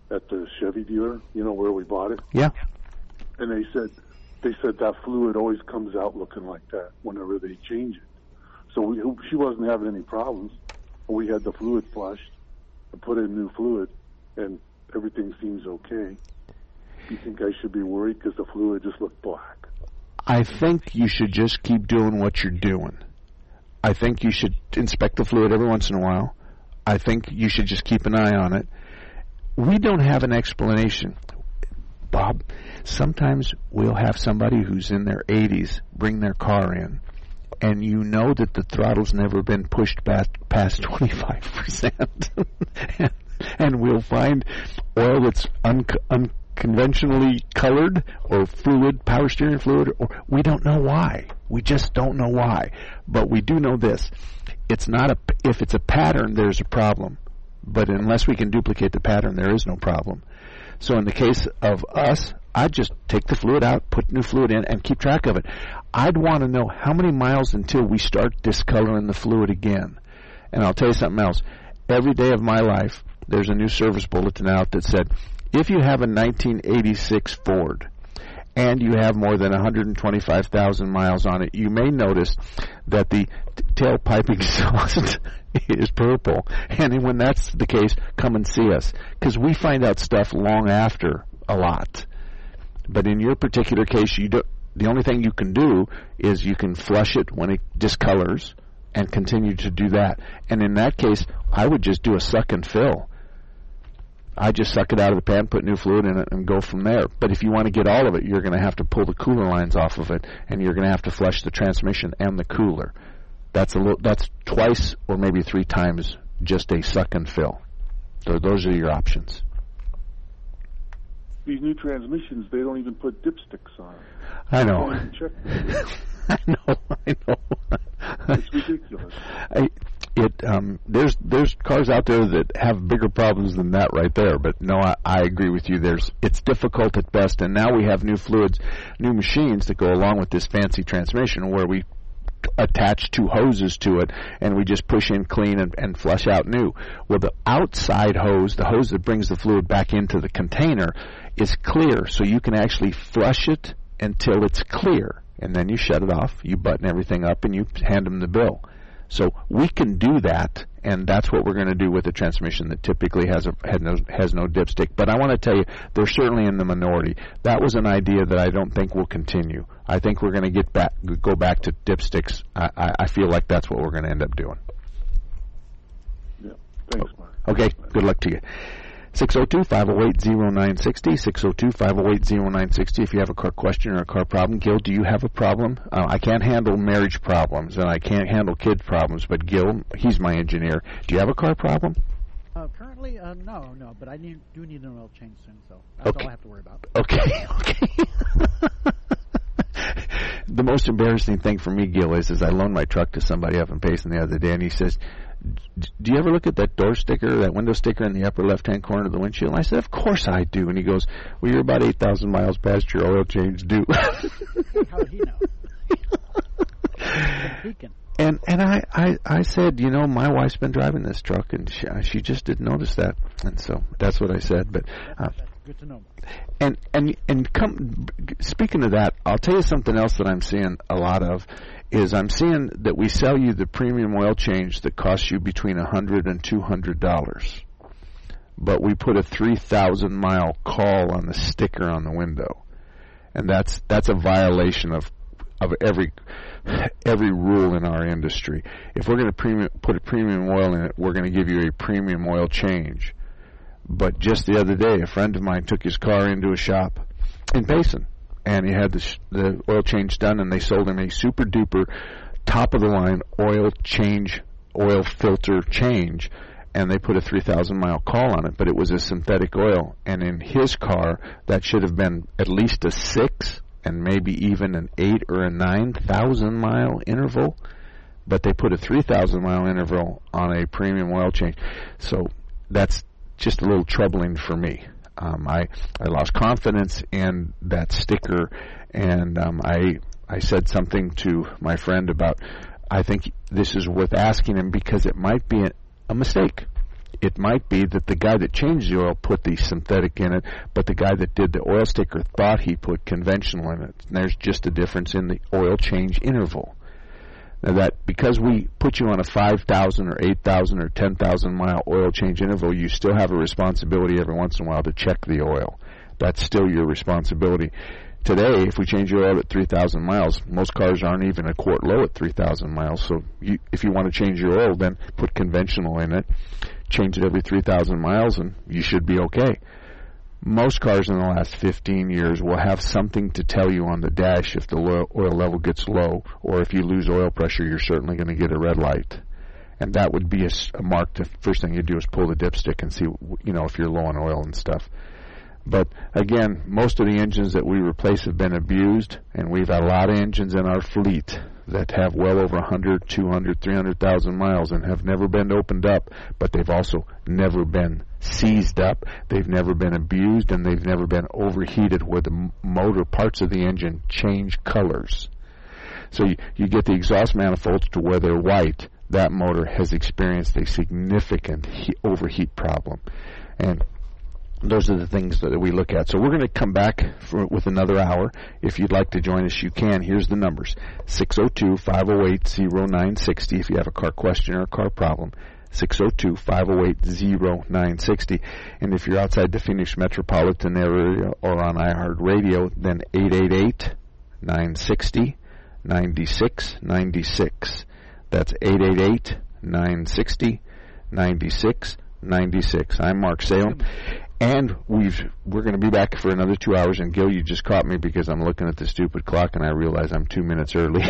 at the Chevy dealer, you know, where we bought it. Yeah. And they said they said that fluid always comes out looking like that whenever they change it. So we, she wasn't having any problems. We had the fluid flushed and put in new fluid, and everything seems okay. Do you think I should be worried because the fluid just looked black? I think you should just keep doing what you're doing. I think you should inspect the fluid every once in a while. I think you should just keep an eye on it. We don't have an explanation. Bob, sometimes we'll have somebody who's in their eighties bring their car in, and you know that the throttle's never been pushed back past twenty-five percent. And we'll find oil that's un- unconventionally colored or fluid, power steering fluid, or we don't know why. We just don't know why. But we do know this. It's not a, if it's a pattern, there's a problem. But unless we can duplicate the pattern, there is no problem. So in the case of us, I'd just take the fluid out, put new fluid in, and keep track of it. I'd want to know how many miles until we start discoloring the fluid again. And I'll tell you something else. Every day of my life, there's a new service bulletin out that said, if you have a nineteen eighty-six Ford and you have more than one hundred twenty-five thousand miles on it, you may notice that the t- tailpipe exhaust is purple. And when that's the case, come and see us, because we find out stuff long after a lot. But in your particular case, you do, the only thing you can do is you can flush it when it discolors and continue to do that. And in that case, I would just do a suck and fill. I just suck it out of the pan, put new fluid in it, and go from there. But if you want to get all of it, you're going to have to pull the cooler lines off of it, and you're going to have to flush the transmission and the cooler. That's a little, that's twice or maybe three times just a suck and fill. So those are your options. These new transmissions, they don't even put dipsticks on. I know. I know. I know. It's ridiculous. I, it um, there's there's cars out there that have bigger problems than that right there. But no, I, I agree with you. There's it's difficult at best, and now we have new fluids, new machines that go along with this fancy transmission where we attach two hoses to it, and we just push in clean and, and flush out new. Well, the outside hose, the hose that brings the fluid back into the container, is clear, so you can actually flush it until it's clear, and then you shut it off, you button everything up, and you hand them the bill. So we can do that, and that's what we're going to do with a transmission that typically has a has no, has no dipstick. But I want to tell you, they're certainly in the minority. That was an idea that I don't think will continue. I think we're going to get back, go back to dipsticks. I, I, I feel like that's what we're going to end up doing. Yeah, thanks, Mark. Okay, good luck to you. six oh two, five oh eight, oh nine six oh, six oh two, five oh eight, oh nine six oh. If you have a car question or a car problem, Gil, do you have a problem? Uh, I can't handle marriage problems, and I can't handle kid problems, but Gil, he's my engineer. Do you have a car problem? Uh, currently, uh, no, no, but I need, do need an oil change soon, so that's okay. all I have to worry about. Okay, okay. The most embarrassing thing for me, Gil, is, is I loaned my truck to somebody up in Payson the other day, and he says, do you ever look at that door sticker, that window sticker in the upper left-hand corner of the windshield? And I said, of course I do. And he goes, well, you're about eight thousand miles past your oil change due. How would he know? and and I, I, I said, you know, my wife's been driving this truck, and she, she just didn't notice that. And so that's what I said. But uh, that's good to know. And and and come. Speaking of that, I'll tell you something else that I'm seeing a lot of. Is I'm seeing that we sell you the premium oil change that costs you between one hundred dollars and two hundred dollars. But we put a three thousand mile call on the sticker on the window. And that's that's a violation of of every every rule in our industry. If we're going to premium, put a premium oil in it, we're going to give you a premium oil change. But just the other day, a friend of mine took his car into a shop in Payson, and he had the, sh- the oil change done, and they sold him a super-duper, top-of-the-line oil change, oil filter change, and they put a three thousand mile call on it, but it was a synthetic oil. And in his car, that should have been at least a six and maybe even an eight or a nine thousand mile interval, but they put a three thousand mile interval on a premium oil change. So that's just a little troubling for me. Um, I I lost confidence in that sticker, and um, I I said something to my friend about, I think this is worth asking him because it might be a, a mistake. It might be that the guy that changed the oil put the synthetic in it, but the guy that did the oil sticker thought he put conventional in it. And there's just a difference in the oil change interval. Now that because we put you on a five thousand or eight thousand or ten thousand mile oil change interval, you still have a responsibility every once in a while to check the oil. That's still your responsibility. Today, if we change your oil at three thousand miles, most cars aren't even a quart low at three thousand miles. So you, if you want to change your oil, then put conventional in it. Change it every three thousand miles, and you should be okay. Most cars in the last fifteen years will have something to tell you on the dash if the oil level gets low, or if you lose oil pressure, you're certainly going to get a red light. And that would be a, a mark. The first thing you do is pull the dipstick and see, you know, if you're low on oil and stuff. But again, most of the engines that we replace have been abused, and we've got a lot of engines in our fleet that have well over one hundred, two hundred, three hundred thousand miles and have never been opened up, but they've also never been seized up. They've never been abused, and they've never been overheated where the motor parts of the engine change colors. So you, you get the exhaust manifolds to where they're white. That motor has experienced a significant he- overheat problem. And those are the things that we look at. So we're going to come back for, with another hour. If you'd like to join us, you can. Here's the numbers. six oh two, five oh eight, oh nine six oh if you have a car question or a car problem. six oh two, five oh eight, oh nine six oh. And if you're outside the Phoenix metropolitan area or on iHeartRadio, then eight eight eight, nine six oh, nine six nine six. That's eight eight eight, nine six oh, nine six nine six. I'm Mark Salem. And we've, we're going to be back for another two hours. And, Gil, you just caught me because I'm looking at the stupid clock, and I realize I'm two minutes early.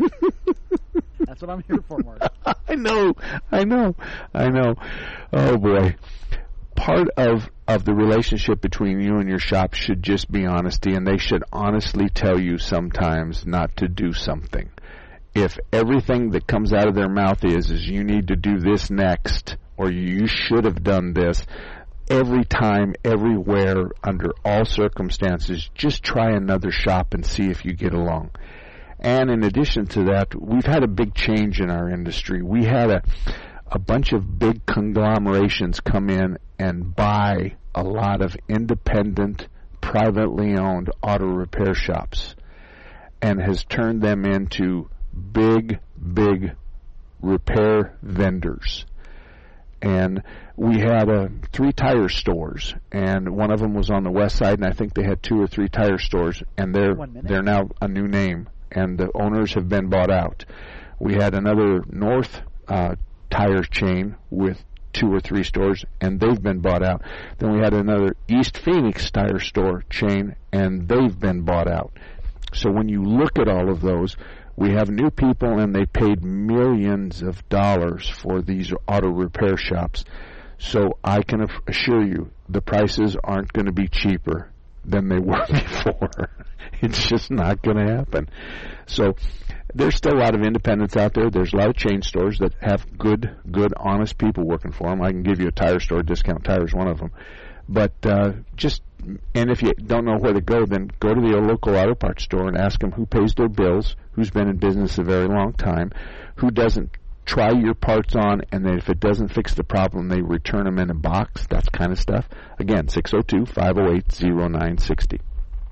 That's what I'm here for, Mark. I know. I know. I know. Oh, boy. Part of, of the relationship between you and your shop should just be honesty, and they should honestly tell you sometimes not to do something. If everything that comes out of their mouth is, is you need to do this next, or you should have done this, every time, everywhere, under all circumstances, just try another shop and see if you get along. And in addition to that, we've had a big change in our industry. We had a, a bunch of big conglomerations come in and buy a lot of independent, privately owned auto repair shops and has turned them into big, big repair vendors. And we had uh, three tire stores, and one of them was on the west side, and I think they had two or three tire stores, and they're they're now a new name, and the owners have been bought out. We had another north uh, tire chain with two or three stores, and they've been bought out. Then we had another East Phoenix tire store chain, and they've been bought out. So when you look at all of those, we have new people, and they paid millions of dollars for these auto repair shops. So I can assure you the prices aren't going to be cheaper than they were before. It's just not going to happen. So there's still a lot of independents out there. There's a lot of chain stores that have good, good, honest people working for them. I can give you a tire store, Discount Tire is one of them. But uh, just, and if you don't know where to go, then go to the local auto parts store and ask them who pays their bills, who's been in business a very long time, who doesn't try your parts on, and then if it doesn't fix the problem, they return them in a box, that kind of stuff. Again, six oh two, five oh eight, oh nine six oh.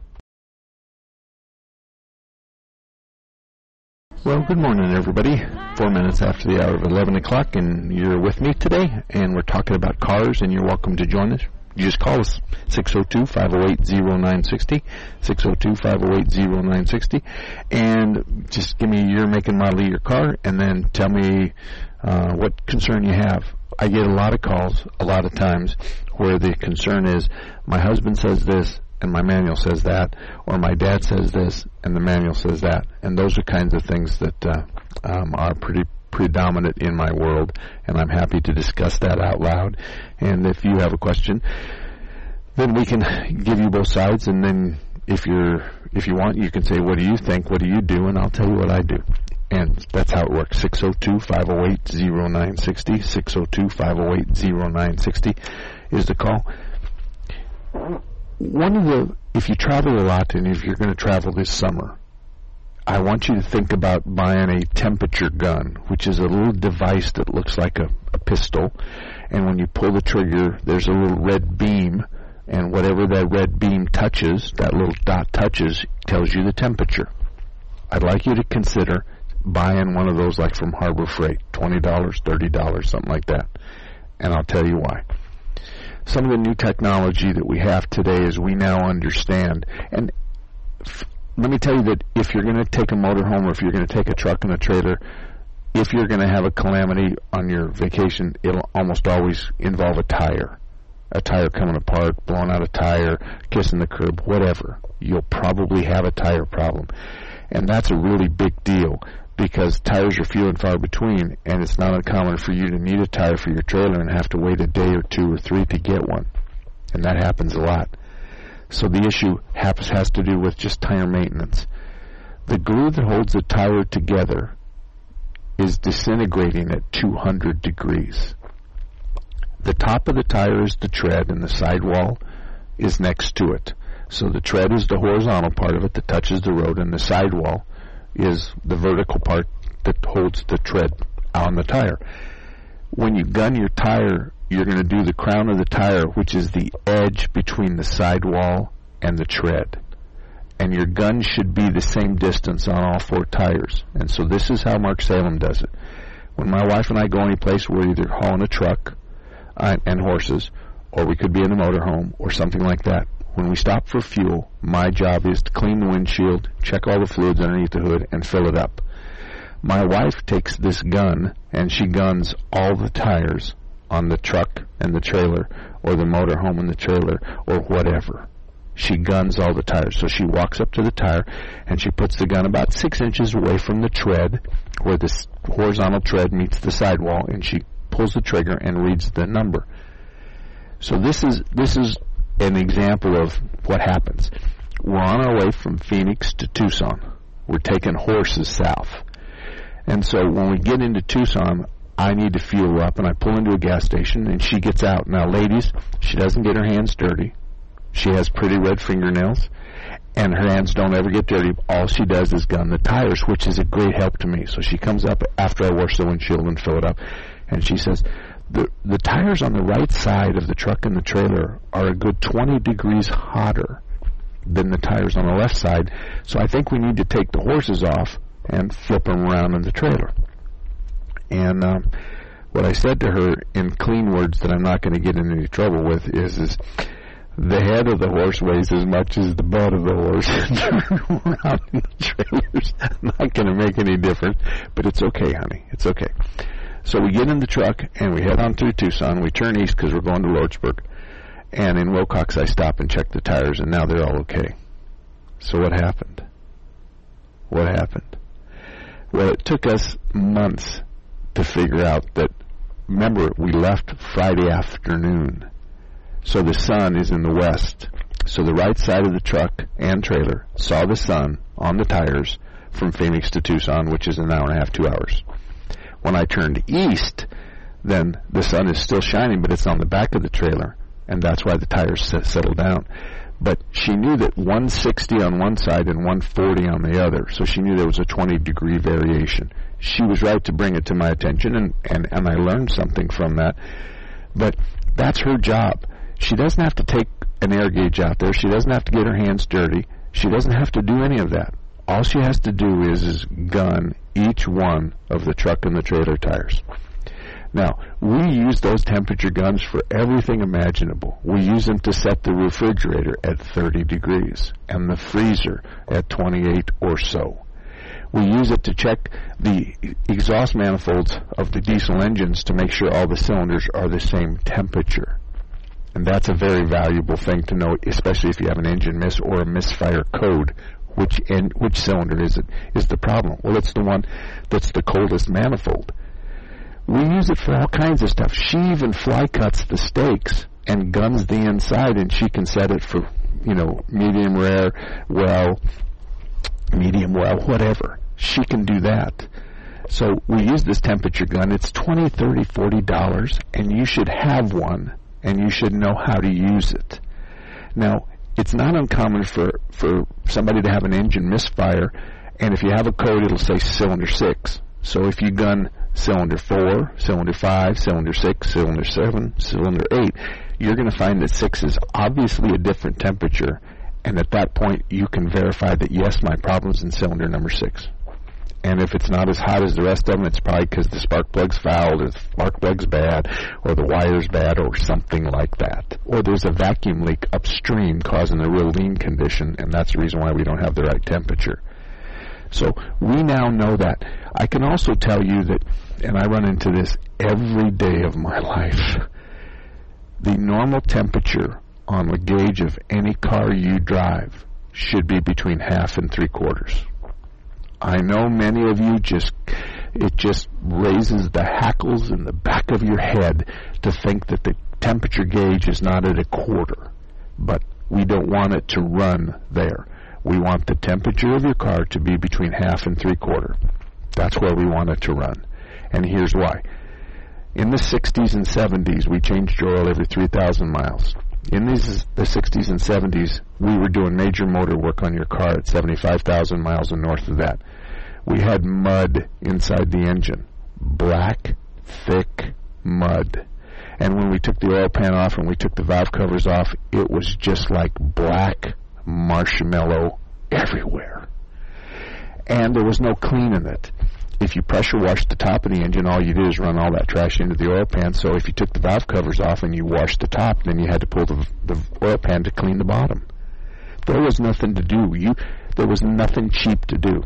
Well, good morning, everybody. Four minutes after the hour of eleven o'clock, and you're with me today, and we're talking about cars, and you're welcome to join us. You just call us, six oh two, five oh eight, oh nine six oh, six oh two, five oh eight, oh nine six oh, and just give me your make and model of your car, and then tell me uh, what concern you have. I get a lot of calls, a lot of times, where the concern is, my husband says this, and my manual says that, or my dad says this, and the manual says that. And those are kinds of things that uh, um, are pretty predominant in my world, and I'm happy to discuss that out loud. And if you have a question, then we can give you both sides, and then if you're if you want, you can say, what do you think, what do you do, and I'll tell you what I do. And that's how it works. six oh two, five oh eight, oh nine six oh, six oh two, five oh eight, oh nine six oh is the call. One of the, if you travel a lot, and if you're going to travel this summer, I want you to think about buying a temperature gun, which is a little device that looks like a, a pistol, and when you pull the trigger, there's a little red beam, and whatever that red beam touches, that little dot touches, tells you the temperature. I'd like you to consider buying one of those like from Harbor Freight, twenty dollars, thirty dollars, something like that. And I'll tell you why. Some of the new technology that we have today is we now understand. And f- let me tell you that if you're going to take a motorhome or if you're going to take a truck and a trailer, if you're going to have a calamity on your vacation, it'll almost always involve a tire. A tire coming apart, blowing out a tire, kissing the curb, whatever. You'll probably have a tire problem. And that's a really big deal because tires are few and far between, and it's not uncommon for you to need a tire for your trailer and have to wait a day or two or three to get one. And that happens a lot. So the issue has, has to do with just tire maintenance. The glue that holds the tire together is disintegrating at two hundred degrees. The top of the tire is the tread, and the sidewall is next to it. So the tread is the horizontal part of it that touches the road, and the sidewall is the vertical part that holds the tread on the tire. When you gun your tire, you're going to do the crown of the tire, which is the edge between the sidewall and the tread. And your gun should be the same distance on all four tires. And so this is how Mark Salem does it. When my wife and I go any place, we're either hauling a truck uh, and horses, or we could be in a motorhome or something like that. When we stop for fuel, my job is to clean the windshield, check all the fluids underneath the hood, and fill it up. My wife takes this gun, and she guns all the tires on the truck and the trailer, or the motorhome and the trailer, or whatever. She guns all the tires. So she walks up to the tire, and she puts the gun about six inches away from the tread, where this horizontal tread meets the sidewall, and she pulls the trigger and reads the number. So this is this is an example of what happens. We're on our way from Phoenix to Tucson. We're taking horses south. And so when we get into Tucson, I need to fuel up, and I pull into a gas station, and she gets out. Now, ladies, she doesn't get her hands dirty. She has pretty red fingernails, and her hands don't ever get dirty. All she does is gun the tires, which is a great help to me. So she comes up after I wash the windshield and fill it up, and she says, The the tires on the right side of the truck and the trailer are a good twenty degrees hotter than the tires on the left side, so I think we need to take the horses off and flip them around in the trailer. And um, what I said to her in clean words that I'm not going to get in any trouble with is, is the head of the horse weighs as much as the butt of the horse. Turn around in the trailer's not going to make any difference, but it's okay, honey. It's okay. So we get in the truck, and we head on through Tucson. We turn east because we're going to Lordsburg. And in Wilcox, I stop and check the tires, and now they're all okay. So what happened? What happened? Well, it took us months to figure out that, remember, we left Friday afternoon. So the sun is in the west. So the right side of the truck and trailer saw the sun on the tires from Phoenix to Tucson, which is an hour and a half, two hours. When I turned east, then the sun is still shining, but it's on the back of the trailer, and that's why the tires set, settle down. But she knew that one sixty on one side and one forty on the other, so she knew there was a twenty degree variation. She was right to bring it to my attention, and, and, and I learned something from that. But that's her job. She doesn't have to take an air gauge out there. She doesn't have to get her hands dirty. She doesn't have to do any of that. All she has to do is, is gun each one of the truck and the trailer tires. Now, we use those temperature guns for everything imaginable. We use them to set the refrigerator at thirty degrees and the freezer at twenty-eight or so. We use it to check the exhaust manifolds of the diesel engines to make sure all the cylinders are the same temperature. And that's a very valuable thing to know, especially if you have an engine miss or a misfire code. Which en- which cylinder is it is the problem? Well, it's the one that's the coldest manifold. We use it for all kinds of stuff. She even fly cuts the steaks and guns the inside, and she can set it for, you know, medium rare, well, medium well, whatever. She can do that. So we use this temperature gun. It's twenty, thirty, forty dollars, and you should have one, and you should know how to use it. Now, it's not uncommon for, for somebody to have an engine misfire, and if you have a code, it'll say cylinder six. So if you gun cylinder four, cylinder five, cylinder six, cylinder seven, cylinder eight, you're going to find that six is obviously a different temperature, and at that point you can verify that, yes, my problem's in cylinder number six. And if it's not as hot as the rest of them, it's probably because the spark plug's fouled, or the spark plug's bad, or the wire's bad, or something like that. Or there's a vacuum leak upstream causing a real lean condition, and that's the reason why we don't have the right temperature. So we now know that. I can also tell you that, and I run into this every day of my life, the normal temperature on the gauge of any car you drive should be between half and three quarters. I know many of you just, it just raises the hackles in the back of your head to think that the temperature gauge is not at a quarter, but we don't want it to run there. We want the temperature of your car to be between half and three quarter. That's where we want it to run. And here's why. In the sixties and seventies, we changed oil every three thousand miles. In these, the sixties and seventies, we were doing major motor work on your car at seventy-five thousand miles and north of that. We had mud inside the engine. Black, thick mud. And when we took the oil pan off and we took the valve covers off, it was just like black marshmallow everywhere. And there was no cleaning it. If you pressure washed the top of the engine, all you did is run all that trash into the oil pan. So if you took the valve covers off and you washed the top, then you had to pull the, the oil pan to clean the bottom. There was nothing to do. You, there was nothing cheap to do.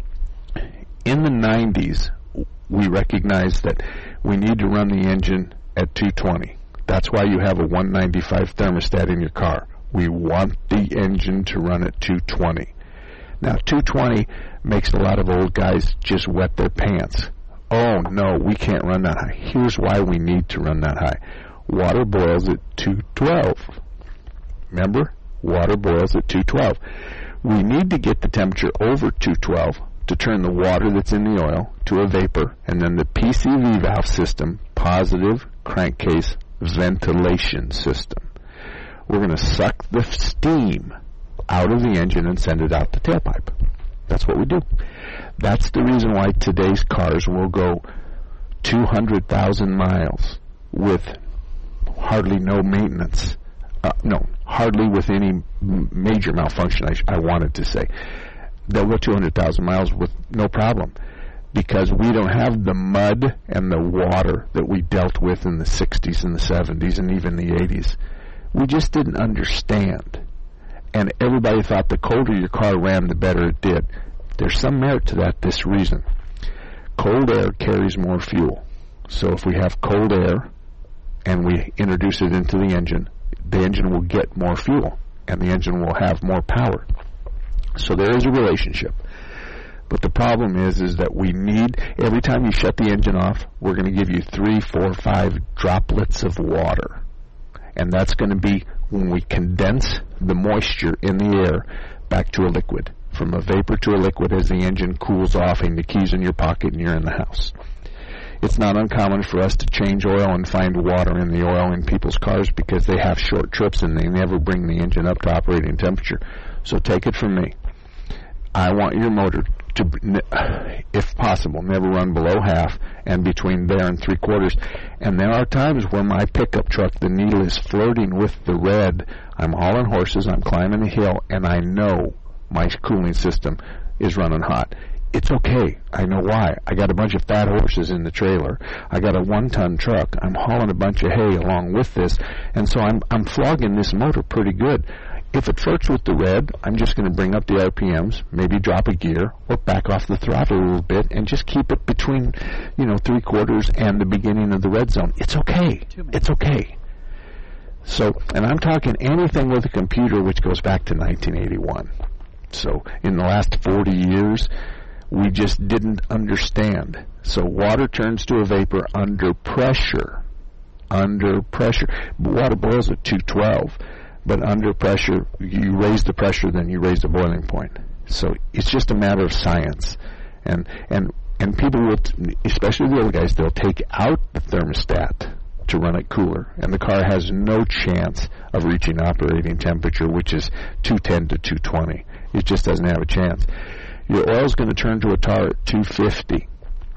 In the nineties, we recognized that we need to run the engine at two twenty. That's why you have a one ninety-five thermostat in your car. We want the engine to run at two twenty. Now, two twenty makes a lot of old guys just wet their pants. Oh, no, we can't run that high. Here's why we need to run that high. Water boils at two twelve. Remember? Water boils at two twelve. We need to get the temperature over two twelve to turn the water that's in the oil to a vapor, and then the P C V valve system, positive crankcase ventilation system. We're going to suck the steam out of the engine and send it out the tailpipe. That's what we do. That's the reason why today's cars will go two hundred thousand miles with hardly no maintenance. Uh, no, hardly with any major malfunction, I, sh- I wanted to say. They'll go two hundred thousand miles with no problem, because we don't have the mud and the water that we dealt with in the sixties and the seventies and even the eighties. We just didn't understand. And everybody thought the colder your car ran, the better it did. There's some merit to that, this reason. Cold air carries more fuel. So if we have cold air and we introduce it into the engine, the engine will get more fuel and the engine will have more power. So there is a relationship. But the problem is, is that we need, every time you shut the engine off, we're going to give you three, four, five droplets of water. And that's going to be when we condense the moisture in the air back to a liquid, from a vapor to a liquid as the engine cools off and the key's in your pocket and you're in the house. It's not uncommon for us to change oil and find water in the oil in people's cars because they have short trips and they never bring the engine up to operating temperature. So take it from me. I want your motor to, if possible, never run below half and between there and three quarters. And there are times where my pickup truck, the needle is flirting with the red. I'm hauling horses, I'm climbing a hill, and I know my cooling system is running hot. It's okay. I know why. I got a bunch of fat horses in the trailer. I got a one-ton truck. I'm hauling a bunch of hay along with this, and so I'm I'm flogging this motor pretty good. If it flirts with the red, I'm just going to bring up the R P Ms, maybe drop a gear, or back off the throttle a little bit, and just keep it between, you know, three quarters and the beginning of the red zone. It's okay. It's okay. So, and I'm talking anything with a computer which goes back to nineteen eighty-one. So, in the last forty years, we just didn't understand. So, water turns to a vapor under pressure. Under pressure. Water boils at two twelve. But under pressure, you raise the pressure, then you raise the boiling point. So it's just a matter of science. And and and people will, t- especially the old guys, they'll take out the thermostat to run it cooler. And the car has no chance of reaching operating temperature, which is two ten to two twenty. It just doesn't have a chance. Your oil's going to turn to a tar at two fifty.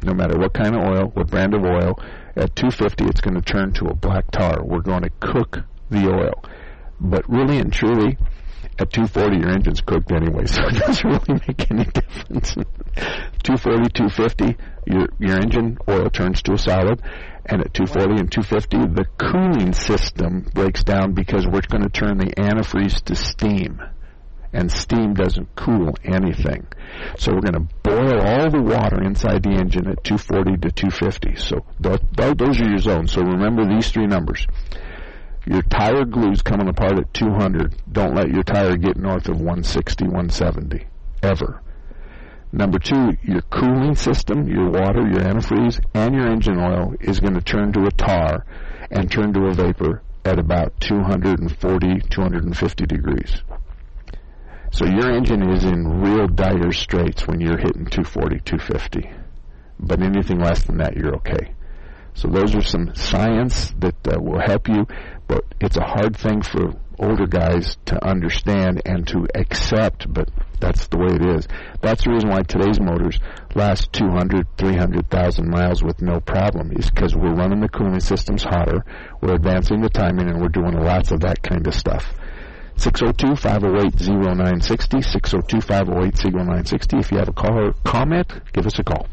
no matter what kind of oil, what brand of oil. At two fifty, it's going to turn to a black tar. We're going to cook the oil. But really and truly, at two forty, your engine's cooked anyway, so it doesn't really make any difference. two forty, two fifty, your your engine oil turns to a solid, and at two forty and two fifty, the cooling system breaks down because we're going to turn the antifreeze to steam, and steam doesn't cool anything. So we're going to boil all the water inside the engine at two forty to two fifty. So th- th- those are your zones. So remember these three numbers. Your tire glue's coming apart at two hundred. Don't let your tire get north of one sixty, one seventy, ever. Number two, your cooling system, your water, your antifreeze, and your engine oil is going to turn to a tar and turn to a vapor at about two forty, two fifty degrees. So your engine is in real dire straits when you're hitting two forty, two fifty. But anything less than that, you're okay. So those are some science that uh, will help you, but it's a hard thing for older guys to understand and to accept, but that's the way it is. That's the reason why today's motors last two hundred, three hundred thousand miles with no problem, is because we're running the cooling systems hotter, we're advancing the timing, and we're doing lots of that kind of stuff. six oh two, five oh eight, oh nine six oh, six oh two, five oh eight, oh nine six oh. If you have a call or comment, give us a call.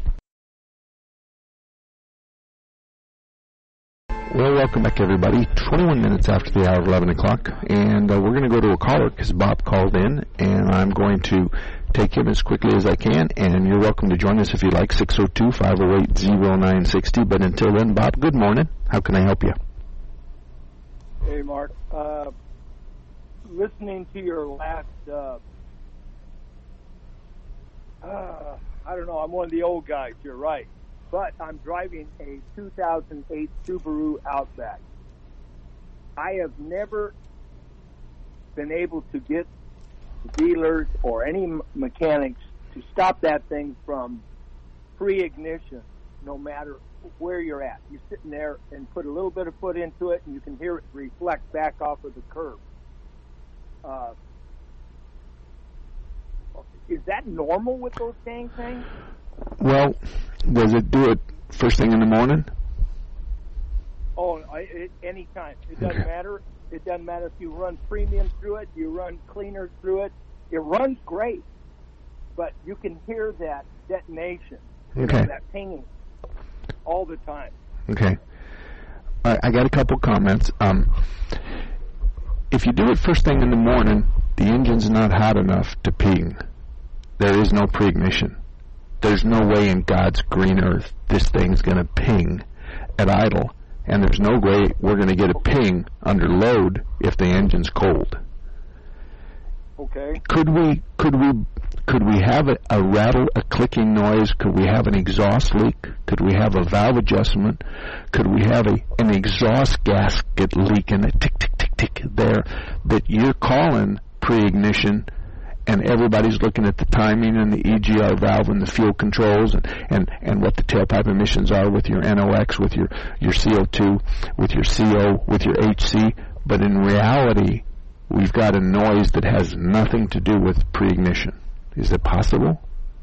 Well, welcome back, everybody. twenty-one minutes after the hour of eleven o'clock, and uh, we're going to go to a caller because Bob called in, and I'm going to take him as quickly as I can, and you're welcome to join us if you like, six oh two, five oh eight, oh nine six oh. But until then, Bob, good morning. How can I help you? Hey, Mark. Uh, listening to your last, uh, uh, I don't know, I'm one of the old guys, you're right. But I'm driving a two thousand eight Subaru Outback. I have never been able to get dealers or any mechanics to stop that thing from pre-ignition, no matter where you're at. You're sitting there and put a little bit of foot into it, and you can hear it reflect back off of the curb. Uh, is that normal with those dang things? Well, does it do it first thing in the morning? Oh, I, it, anytime. It doesn't okay. matter. It doesn't matter if you run premium through it, you run cleaner through it. It runs great, but you can hear that detonation, okay. that pinging all the time. Okay. All right, I got a couple comments. Um, if you do it first thing in the morning, the engine's not hot enough to ping. There is no pre-ignition. There's no way in God's green earth this thing's going to ping at idle, and there's no way we're going to get a ping under load if the engine's cold. Okay. Could we could we could we have a, a rattle, a clicking noise? Could we have an exhaust leak? Could we have a valve adjustment? Could we have a an exhaust gasket leak and a tick tick tick tick there that you're calling pre-ignition? And everybody's looking at the timing and the E G R valve and the fuel controls and, and, and what the tailpipe emissions are with your N O X, with your, your C O two, with your C O, with your H C. But in reality, we've got a noise that has nothing to do with pre-ignition. Is it possible?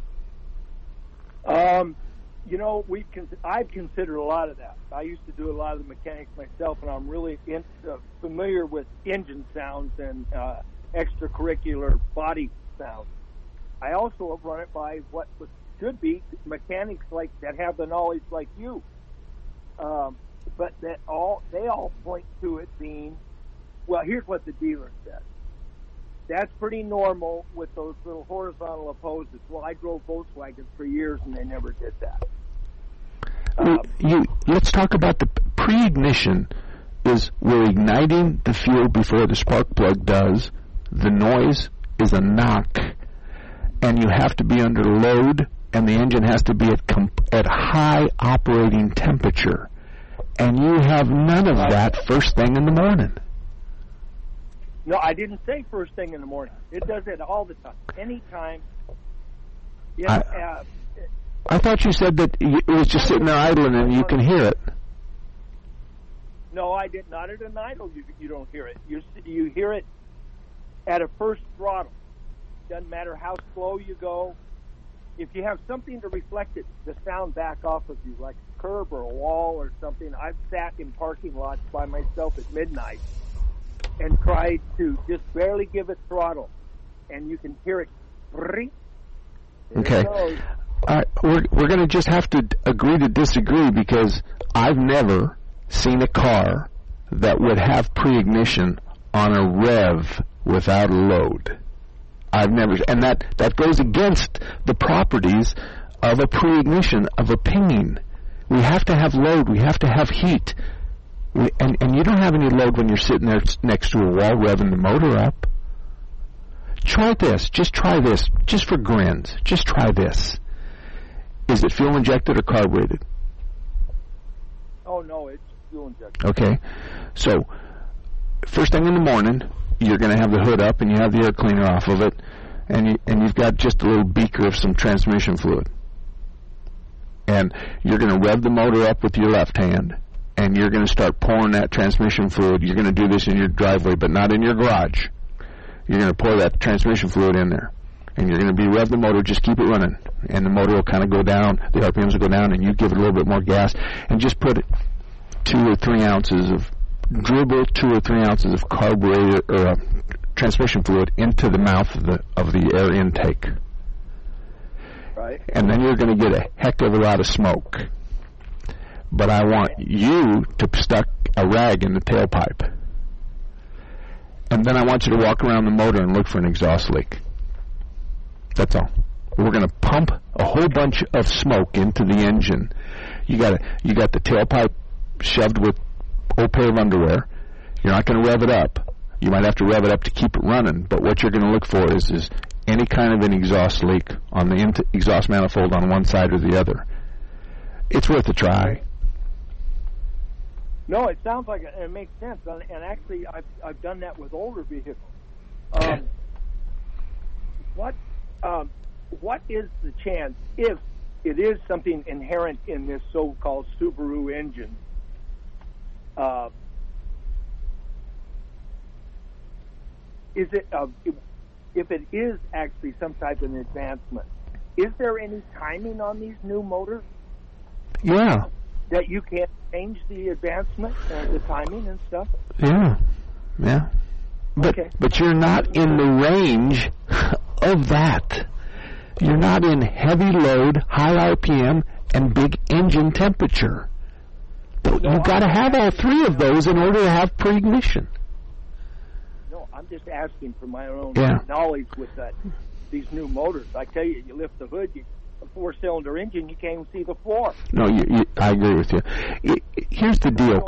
Um, you know, we con- I've considered a lot of that. I used to do a lot of the mechanics myself, and I'm really in, uh, familiar with engine sounds and uh, extracurricular body sounds. I also have run it by what should be mechanics like that have the knowledge like you, um, but that all they all point to it being, well, here's what the dealer said. That's pretty normal with those little horizontal opposes. Well, I drove Volkswagens for years, and they never did that. Well, Um, you, let's talk about the pre-ignition. Is we're igniting the fuel before the spark plug does. The noise is a knock, and you have to be under load, and the engine has to be at comp- at high operating temperature, and you have none of that first thing in the morning. No, I didn't say first thing in the morning. It does it all the time, anytime. You know, I, uh, I thought you said that it was just sitting there idling and you can hear it. No, I did not. At an idle, you you don't hear it. You you hear it at a first throttle. Doesn't matter how slow you go. if you have something to reflect it, the sound back off of you, like a curb or a wall or something. I've sat in parking lots by myself at midnight and tried to just barely give it throttle, and you can hear it. Okay. All right, we're we're going to just have to agree to disagree, because I've never seen a car that would have pre-ignition on a rev without a load. I've never, and that, that goes against the properties of a pre-ignition, of a pinging. We have to have load. We have to have heat. We, and, and you don't have any load when you're sitting there next to a wall revving the motor up. Try this. Just try this. Just for grins. Just try this. Is it fuel injected or carbureted? Oh, no, it's fuel injected. Okay. So, first thing in the morning, you're going to have the hood up and you have the air cleaner off of it, and you, and you've got just a little beaker of some transmission fluid. And you're going to rev the motor up with your left hand, and you're going to start pouring that transmission fluid. You're going to do this in your driveway, but not in your garage. You're going to pour that transmission fluid in there, and you're going to be rev the motor, just keep it running, and the motor will kind of go down, the R P Ms will go down, and you give it a little bit more gas, and just put two or three ounces of dribble two or three ounces of carburetor or uh, transmission fluid into the mouth of the of the air intake. Right. And then you're going to get a heck of a lot of smoke. But I want you to stuck a rag in the tailpipe. And then I want you to walk around the motor and look for an exhaust leak. That's all. We're going to pump a whole bunch of smoke into the engine. You got you got the tailpipe shoved with old pair of underwear. You're not going to rev it up. You might have to rev it up to keep it running, but what you're going to look for is, is any kind of an exhaust leak on the in- exhaust manifold on one side or the other. It's worth a try. No, it sounds like it, it makes sense, and, and actually I've, I've done that with older vehicles. Um, what um, what is the chance, if it is something inherent in this so-called Subaru engine, Uh, is it uh, if, if it is actually some type of an advancement, is there any timing on these new motors? Yeah. That you can change the advancement and the timing and stuff? Yeah. Yeah. But okay. but you're not in the range of that. You're not in heavy load, high R P M, and big engine temperature. No, You've got to have all three of those in order to have pre-ignition. No, I'm just asking for my own yeah. knowledge with that. These new motors. I tell you, you lift the hood, you, a four-cylinder engine, you can't even see the floor. No, you, you, I agree with you. It, here's the deal.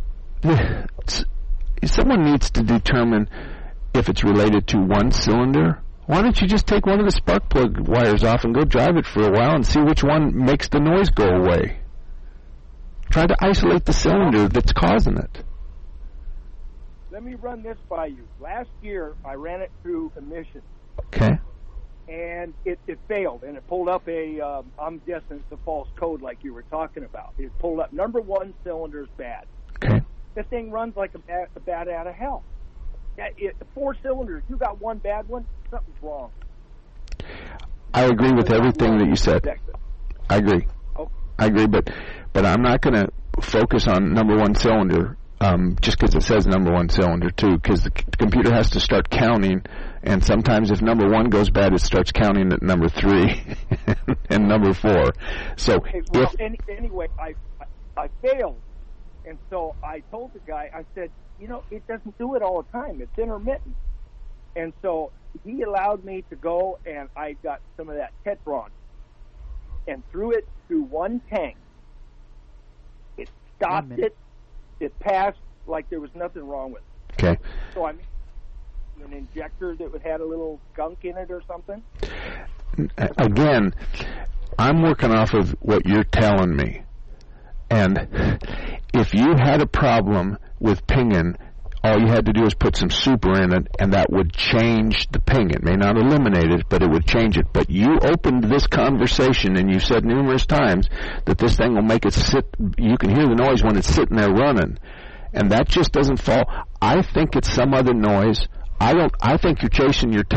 Someone needs to determine if it's related to one cylinder. Why don't you just take one of the spark plug wires off and go drive it for a while and see which one makes the noise go away? Try to isolate the cylinder that's causing it. Let me run this by you. Last year, I ran it through emissions. Okay. And it, it failed, and it pulled up a, um, I'm guessing it's a false code like you were talking about. It pulled up, number one cylinder's bad. Okay. This thing runs like a bat, a bat out of hell. It, four cylinders, you got one bad one, something's wrong. I agree with everything that you said. I agree. Okay. I agree, but but I'm not going to focus on number one cylinder um, just because it says number one cylinder, too, because the c- computer has to start counting, and sometimes if number one goes bad, it starts counting at number three and number four. So okay, well, if, any, anyway, I, I I failed, and so I told the guy, I said, you know, it doesn't do it all the time. It's intermittent. And so he allowed me to go, and I got some of that Tetron and threw it through one tank. It stopped it. It passed like there was nothing wrong with it. Okay. So I mean, an injector that would had a little gunk in it or something? Again, I'm working off of what you're telling me. And if you had a problem with pinging, all you had to do is put some super in it, and that would change the ping. It may not eliminate it, but it would change it. But you opened this conversation, and you said numerous times that this thing will make it sit. You can hear the noise when it's sitting there running, and that just doesn't fall. I think it's some other noise. I don't. I think you're chasing your tail.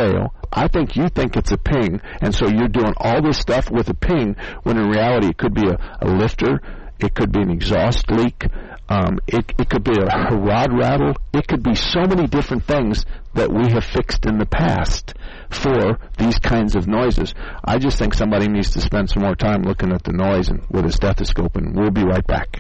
I think you think it's a ping, and so you're doing all this stuff with a ping, when in reality it could be a, a lifter, it could be an exhaust leak, um, it, it could be a, a rod rattle, it could be so many different things that we have fixed in the past for these kinds of noises. I just think somebody needs to spend some more time looking at the noise and with a stethoscope, and we'll be right back.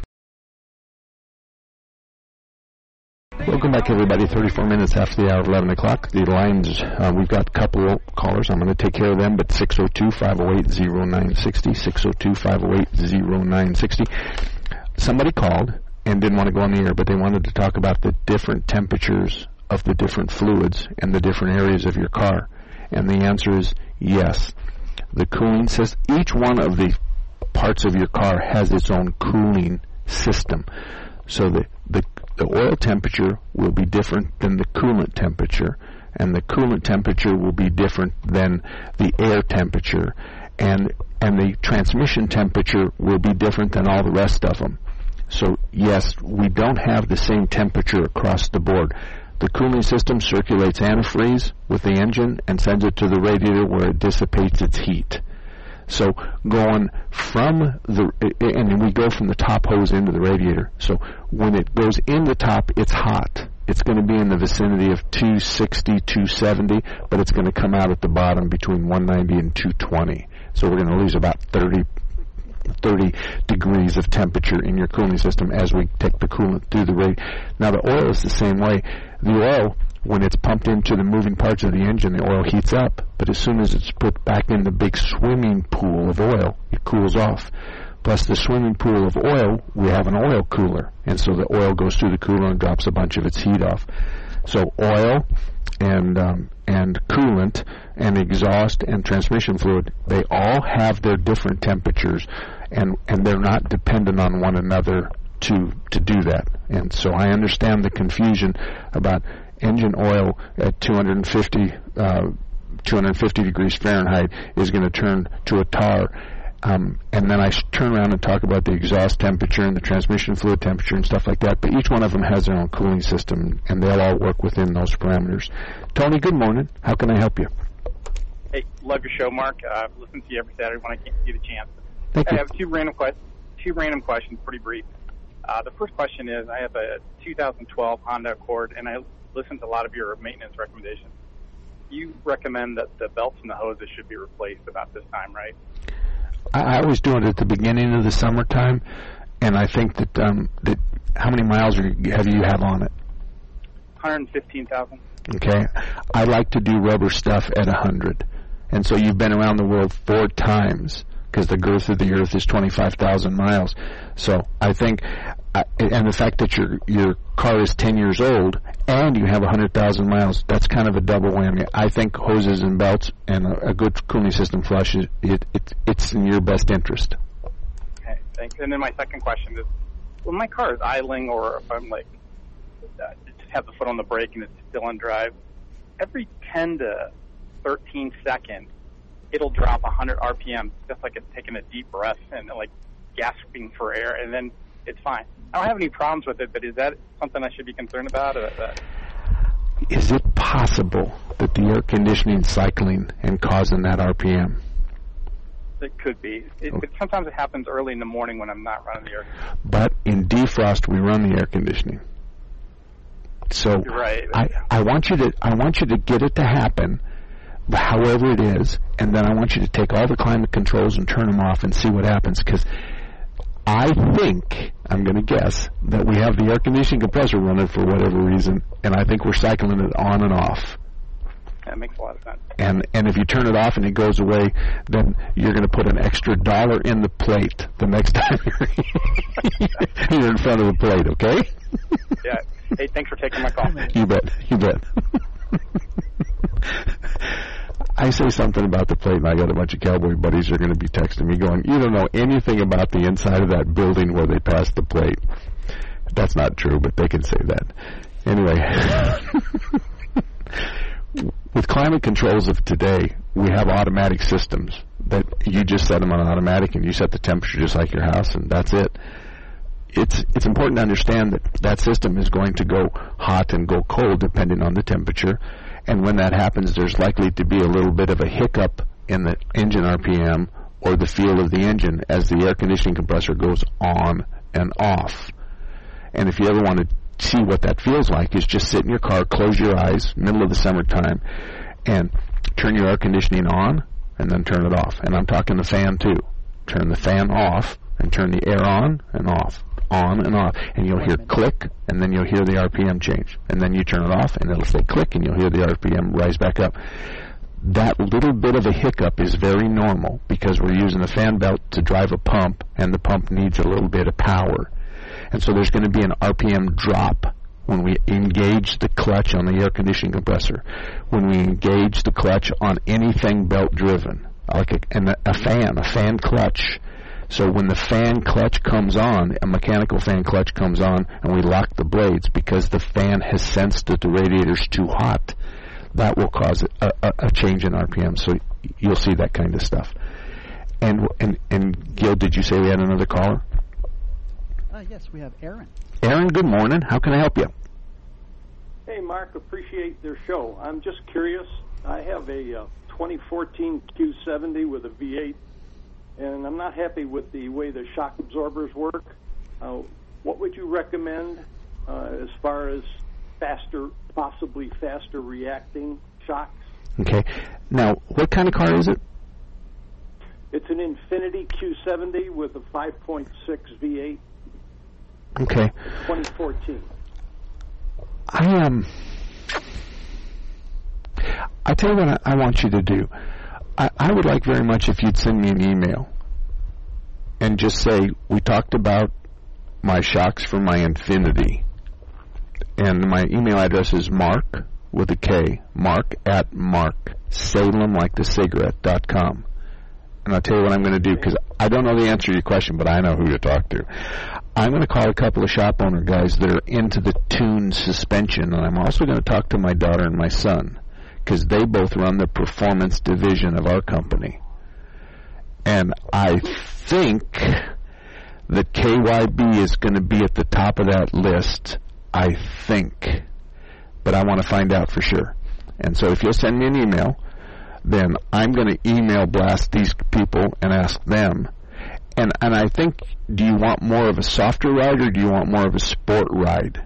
Welcome back, everybody. thirty-four minutes after the hour of eleven o'clock. The lines, uh, we've got a couple of callers. I'm going to take care of them, but six oh two, five oh eight, oh nine six oh, six oh two, five oh eight, oh nine six oh. Somebody called and didn't want to go on the air, but they wanted to talk about the different temperatures of the different fluids and the different areas of your car. And the answer is yes. The cooling system, each one of the parts of your car has its own cooling system. So the, the the oil temperature will be different than the coolant temperature, and the coolant temperature will be different than the air temperature, and and the transmission temperature will be different than all the rest of them. So yes, we don't have the same temperature across the board. The cooling system circulates antifreeze with the engine and sends it to the radiator where it dissipates its heat. So going from the, and we go from the top hose into the radiator. So when it goes in the top, it's hot. It's going to be in the vicinity of two sixty, two seventy, but it's going to come out at the bottom between one ninety and two twenty. So we're going to lose about thirty, thirty degrees of temperature in your cooling system as we take the coolant through the radiator. Now the oil is the same way. The oil, when it's pumped into the moving parts of the engine, the oil heats up. But as soon as it's put back in the big swimming pool of oil, it cools off. Plus the swimming pool of oil, we have an oil cooler. And so the oil goes through the cooler and drops a bunch of its heat off. So oil and um, and coolant and exhaust and transmission fluid, they all have their different temperatures, and, and they're not dependent on one another to to do that. And so I understand the confusion about engine oil at two hundred fifty, uh, two hundred fifty degrees Fahrenheit is going to turn to a tar. Um, and then I turn around and talk about the exhaust temperature and the transmission fluid temperature and stuff like that. But each one of them has their own cooling system, and they'll all work within those parameters. Tony, good morning. How can I help you? Hey, love your show, Mark. Uh, I listen to you every Saturday when I get the chance. Thank I you. have two random questions. Two random questions, pretty brief. Uh, the first question is, I have a two thousand twelve Honda Accord, and I listen to a lot of your maintenance recommendations. You recommend that the belts and the hoses should be replaced about this time, right? I, I always do it at the beginning of the summertime, and I think that um, that how many miles are, have you have on it? one hundred fifteen thousand. Okay, I like to do rubber stuff at one hundred, and so you've been around the world four times because the girth of the earth is twenty-five thousand miles. So I think, uh, and the fact that your your car is ten years old and you have one hundred thousand miles, that's kind of a double whammy. I think hoses and belts and a, a good cooling system flush, it, it, it it's in your best interest. Okay, thanks. And then my second question is, when my car is idling or if I'm like, uh, just have the foot on the brake and it's still on drive, every ten to thirteen seconds, it'll drop one hundred R P M, just like it's taking a deep breath and like gasping for air, and then it's fine. I don't have any problems with it, but is that something I should be concerned about? Or that? Is it possible that the air conditioning cycling and causing that R P M? It could be. It, but sometimes it happens early in the morning when I'm not running the air conditioning. But in defrost, we run the air conditioning. So You're right. I, I want you to I want you to get it to happen, however it is, and then I want you to take all the climate controls and turn them off and see what happens. Because I think, I'm going to guess, that we have the air conditioning compressor running for whatever reason, and I think we're cycling it on and off. That makes a lot of sense. And and if you turn it off and it goes away, then you're going to put an extra dollar in the plate the next time you're, you're in front of the plate, okay? Yeah. Hey, thanks for taking my call. You bet. You bet. I say something about the plate, and I got a bunch of cowboy buddies who are going to be texting me going, you don't know anything about the inside of that building where they passed the plate. That's not true, but they can say that. Anyway, with climate controls of today, we have automatic systems that you just set them on automatic, and you set the temperature just like your house, and that's it. It's it's important to understand that that system is going to go hot and go cold depending on the temperature. And when that happens, there's likely to be a little bit of a hiccup in the engine R P M or the feel of the engine as the air conditioning compressor goes on and off. And if you ever want to see what that feels like, is just sit in your car, close your eyes, middle of the summertime, and turn your air conditioning on and then turn it off. And I'm talking the fan too. Turn the fan off and turn the air on and off, on and off. And you'll hear click, and then you'll hear the R P M change. And then you turn it off, and it'll say click, and you'll hear the R P M rise back up. That little bit of a hiccup is very normal because we're using a fan belt to drive a pump, and the pump needs a little bit of power. And so there's going to be an R P M drop when we engage the clutch on the air conditioning compressor, when we engage the clutch on anything belt-driven, like a, and a, a fan, a fan clutch. So when the fan clutch comes on, a mechanical fan clutch comes on, and we lock the blades because the fan has sensed that the radiator's too hot, that will cause a, a, a change in R P M. So you'll see that kind of stuff. And, and, and Gil, did you say we had another caller? Uh, yes, we have Aaron. Aaron, good morning. How can I help you? Hey, Mark, appreciate their show. I'm just curious. I have a uh, twenty fourteen Q seventy with a V eight, and I'm not happy with the way the shock absorbers work. Uh, what would you recommend uh, as far as faster, possibly faster reacting shocks? Okay. Now, what kind of car is it? It's an Infiniti Q seventy with a five point six V eight. Okay. twenty fourteen. I um. I tell you what I, I want you to do. I, I would like very much if you'd send me an email and just say, we talked about my shocks for my Infiniti. And my email address is Mark, with a K, Mark at Mark, Salem, like the cigarette, dot com. And I'll tell you what I'm going to do, because I don't know the answer to your question, but I know who to talk to. I'm going to call a couple of shop owner guys that are into the tuned suspension, and I'm also going to talk to my daughter and my son, because they both run the performance division of our company. And I think that K Y B is going to be at the top of that list, I think. But I want to find out for sure. And so if you'll send me an email, then I'm going to email blast these people and ask them. And and I think, do you want more of a softer ride or do you want more of a sport ride?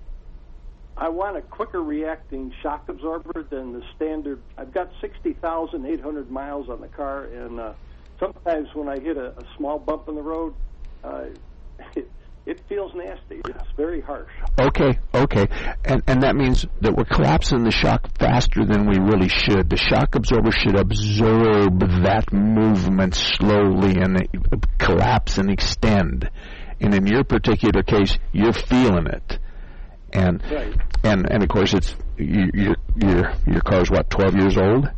I want a quicker reacting shock absorber than the standard. I've got sixty thousand eight hundred miles on the car, and uh, sometimes when I hit a, a small bump in the road, uh, it, it feels nasty. It's very harsh. Okay, okay. And and that means that we're collapsing the shock faster than we really should. The shock absorber should absorb that movement slowly and collapse and extend. And in your particular case, you're feeling it. And right. and and of course, it's you, your your your car's what, twelve years old?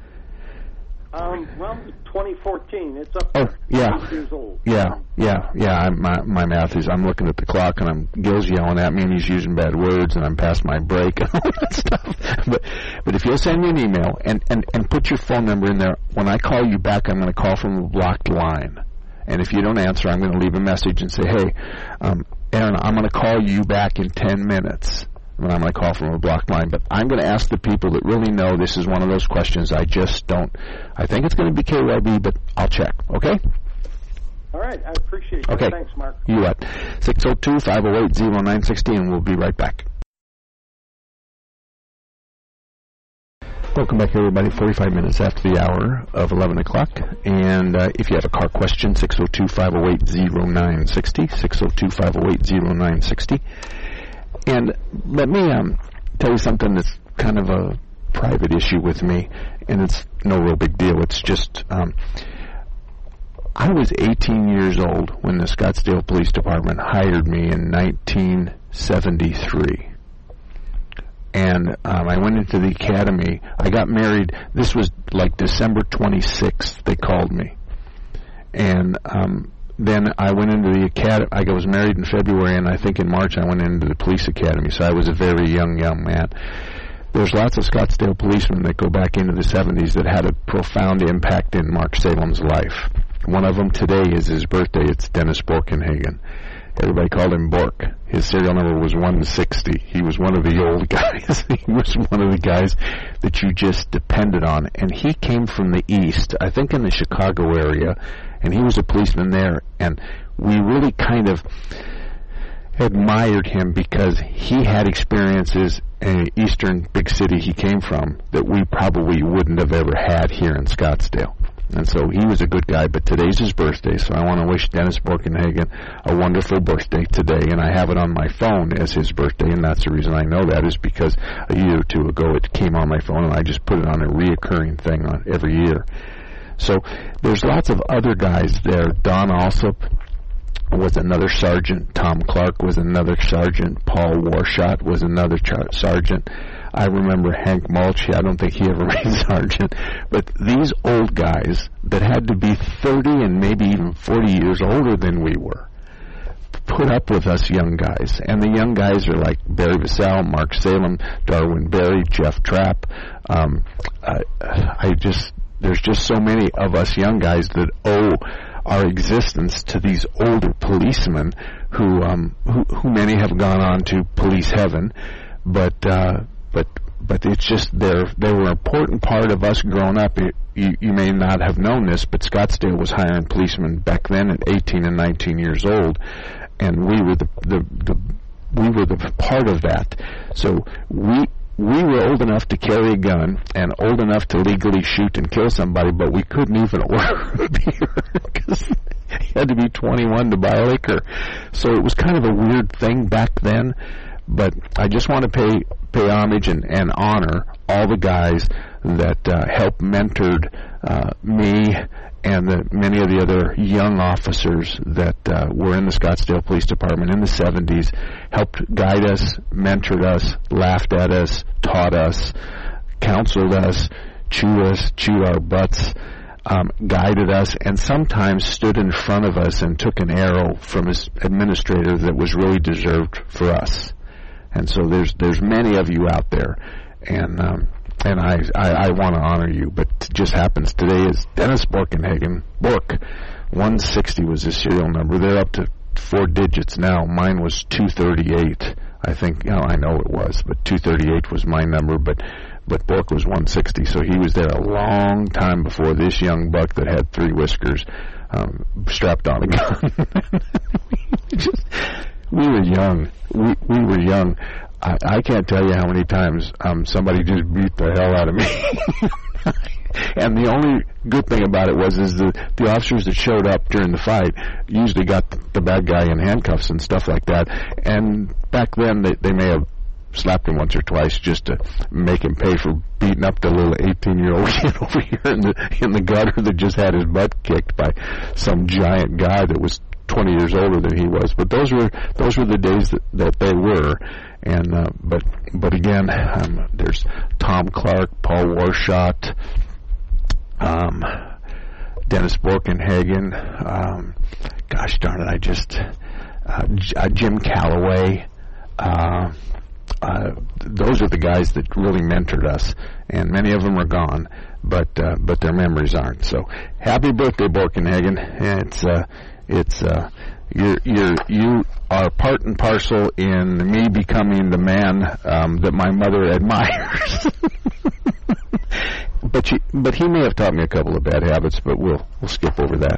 Um, well, twenty fourteen. It's up oh, there. yeah. eight years old. Yeah, yeah, yeah. I'm, my my math is I'm looking at the clock and I'm Gil's yelling at me and he's using bad words and I'm past my break and all that stuff. But but if you'll send me an email and, and, and put your phone number in there, when I call you back, I'm going to call from a blocked line. And if you don't answer, I'm going to leave a message and say, hey, um, Aaron, I'm going to call you back in ten minutes. And I'm going to call from a blocked line. But I'm going to ask the people that really know. This is one of those questions I just don't. I think it's going to be K Y B, but I'll check. Okay? All right. I appreciate it. Okay. Thanks, Mark. You what? six oh two, five oh eight, oh nine six oh, and we'll be right back. Welcome back, everybody. forty-five minutes after the hour of eleven o'clock. And uh, if you have a car question, six oh two, five oh eight, oh nine six oh, six oh two, five oh eight, oh nine six oh. And let me um, tell you something that's kind of a private issue with me, and it's no real big deal. It's just um, I was eighteen years old when the Scottsdale Police Department hired me in nineteen seventy-three. And um, I went into the academy. I got married. This was like December twenty-sixth, they called me. And um, then I went into the academy. I was married in February, and I think in March I went into the police academy. So I was a very young, young man. There's lots of Scottsdale policemen that go back into the seventies that had a profound impact in Mark Salem's life. One of them today is his birthday. It's Dennis Borkenhagen. everybody called him Bork. His serial number was one sixty. He was one of the old guys. He was one of the guys that you just depended on. And he came from the east, I think in the Chicago area, and he was a policeman there. And we really kind of admired him because he had experiences in an eastern big city he came from that we probably wouldn't have ever had here in Scottsdale. And so he was a good guy, but today's his birthday, so I want to wish Dennis Borkenhagen a wonderful birthday today, and I have it on my phone as his birthday, and that's the reason I know that is because a year or two ago it came on my phone, and I just put it on a reoccurring thing on every year. So there's lots of other guys there. Don Alsop was another sergeant. Tom Clark was another sergeant. Paul Warshot was another char- sergeant. I remember Hank Mulch. I don't think he ever made sergeant. But these old guys that had to be thirty and maybe even forty years older than we were put up with us young guys. And the young guys are like Barry Vassell, Mark Salem, Darwin Berry, Jeff Trapp. Um, I, I just, there's just so many of us young guys that owe our existence to these older policemen who, um, who, who many have gone on to police heaven. But, uh, But but it's just they're they were an important part of us growing up. It, you you may not have known this, but Scottsdale was hiring policemen back then at eighteen and nineteen years old, and we were the the, the we were the part of that. So we we were old enough to carry a gun and old enough to legally shoot and kill somebody, but we couldn't even order a beer because you had to be twenty-one to buy liquor. So it was kind of a weird thing back then. But I just want to pay pay homage and, and honor all the guys that uh, helped mentored uh, me and the, many of the other young officers that uh, were in the Scottsdale Police Department in the seventies, helped guide us, mentored us, laughed at us, taught us, counseled us, chewed us, chewed our butts, um, guided us, and sometimes stood in front of us and took an arrow from his administrator that was really deserved for us. And so there's there's many of you out there, and um, and I I, I want to honor you. But it just happens today is Dennis Borkenhagen. Bork, one sixty was his serial number. They're up to four digits now. Mine was two thirty-eight. I think, you know, I know it was, but two thirty-eight was my number. But but Bork was one sixty, so he was there a long time before this young buck that had three whiskers um, strapped on a gun. just, We were young. We we were young. I, I can't tell you how many times um, somebody just beat the hell out of me. And the only good thing about it was is the, the officers that showed up during the fight usually got the bad guy in handcuffs and stuff like that. And back then they, they may have slapped him once or twice just to make him pay for beating up the little eighteen-year-old kid over here in the in the gutter that just had his butt kicked by some giant guy that was twenty years older than he was. But those were those were the days that, that they were. And uh, but but again, um, there's Tom Clark, Paul Warshot, um, Dennis Borkenhagen. Um, gosh darn it, I just uh, J- uh, Jim Calloway. Uh, uh, those are the guys that really mentored us, and many of them are gone, but uh, but their memories aren't. So happy birthday, Borkenhagen! It's uh, it's uh, you're you're you are part and parcel in me becoming the man um, that my mother admires. but she, but he may have taught me a couple of bad habits, but we'll we'll skip over that.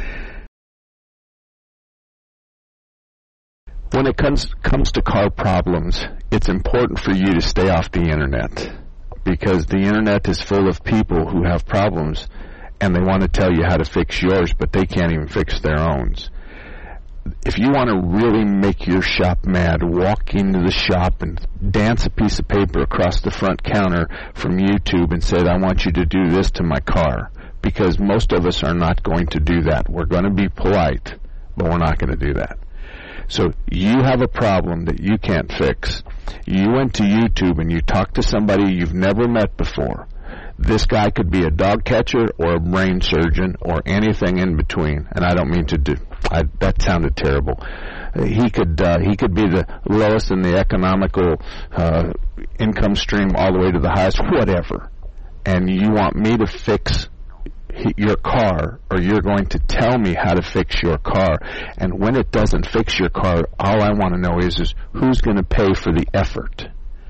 When it comes comes to car problems, it's important for you to stay off the internet, because the internet is full of people who have problems and they want to tell you how to fix yours, but they can't even fix their own. If you want to really make your shop mad, walk into the shop and dance a piece of paper across the front counter from YouTube and say, I want you to do this to my car, because most of us are not going to do that. We're going to be polite, but we're not going to do that. So you have a problem that you can't fix. You went to YouTube and you talked to somebody you've never met before. This guy could be a dog catcher or a brain surgeon or anything in between. And I don't mean to do, I, that sounded terrible. He could uh, he could be the lowest in the economical uh, income stream all the way to the highest, whatever. And you want me to fix your car, or you're going to tell me how to fix your car. And when it doesn't fix your car, all I want to know is, is who's going to pay for the effort.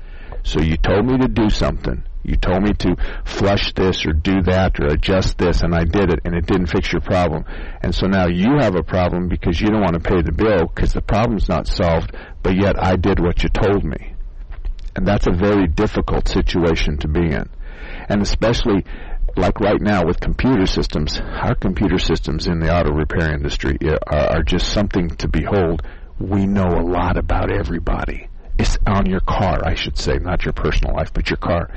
So you told me to do something. You told me to flush this or do that or adjust this, and I did it, and it didn't fix your problem. And so now you have a problem because you don't want to pay the bill because the problem's not solved, but yet I did what you told me. And that's a very difficult situation to be in. And especially like right now with computer systems, our computer systems in the auto repair industry are, are just something to behold. We know a lot about everybody. It's on your car, I should say, not your personal life, but your car.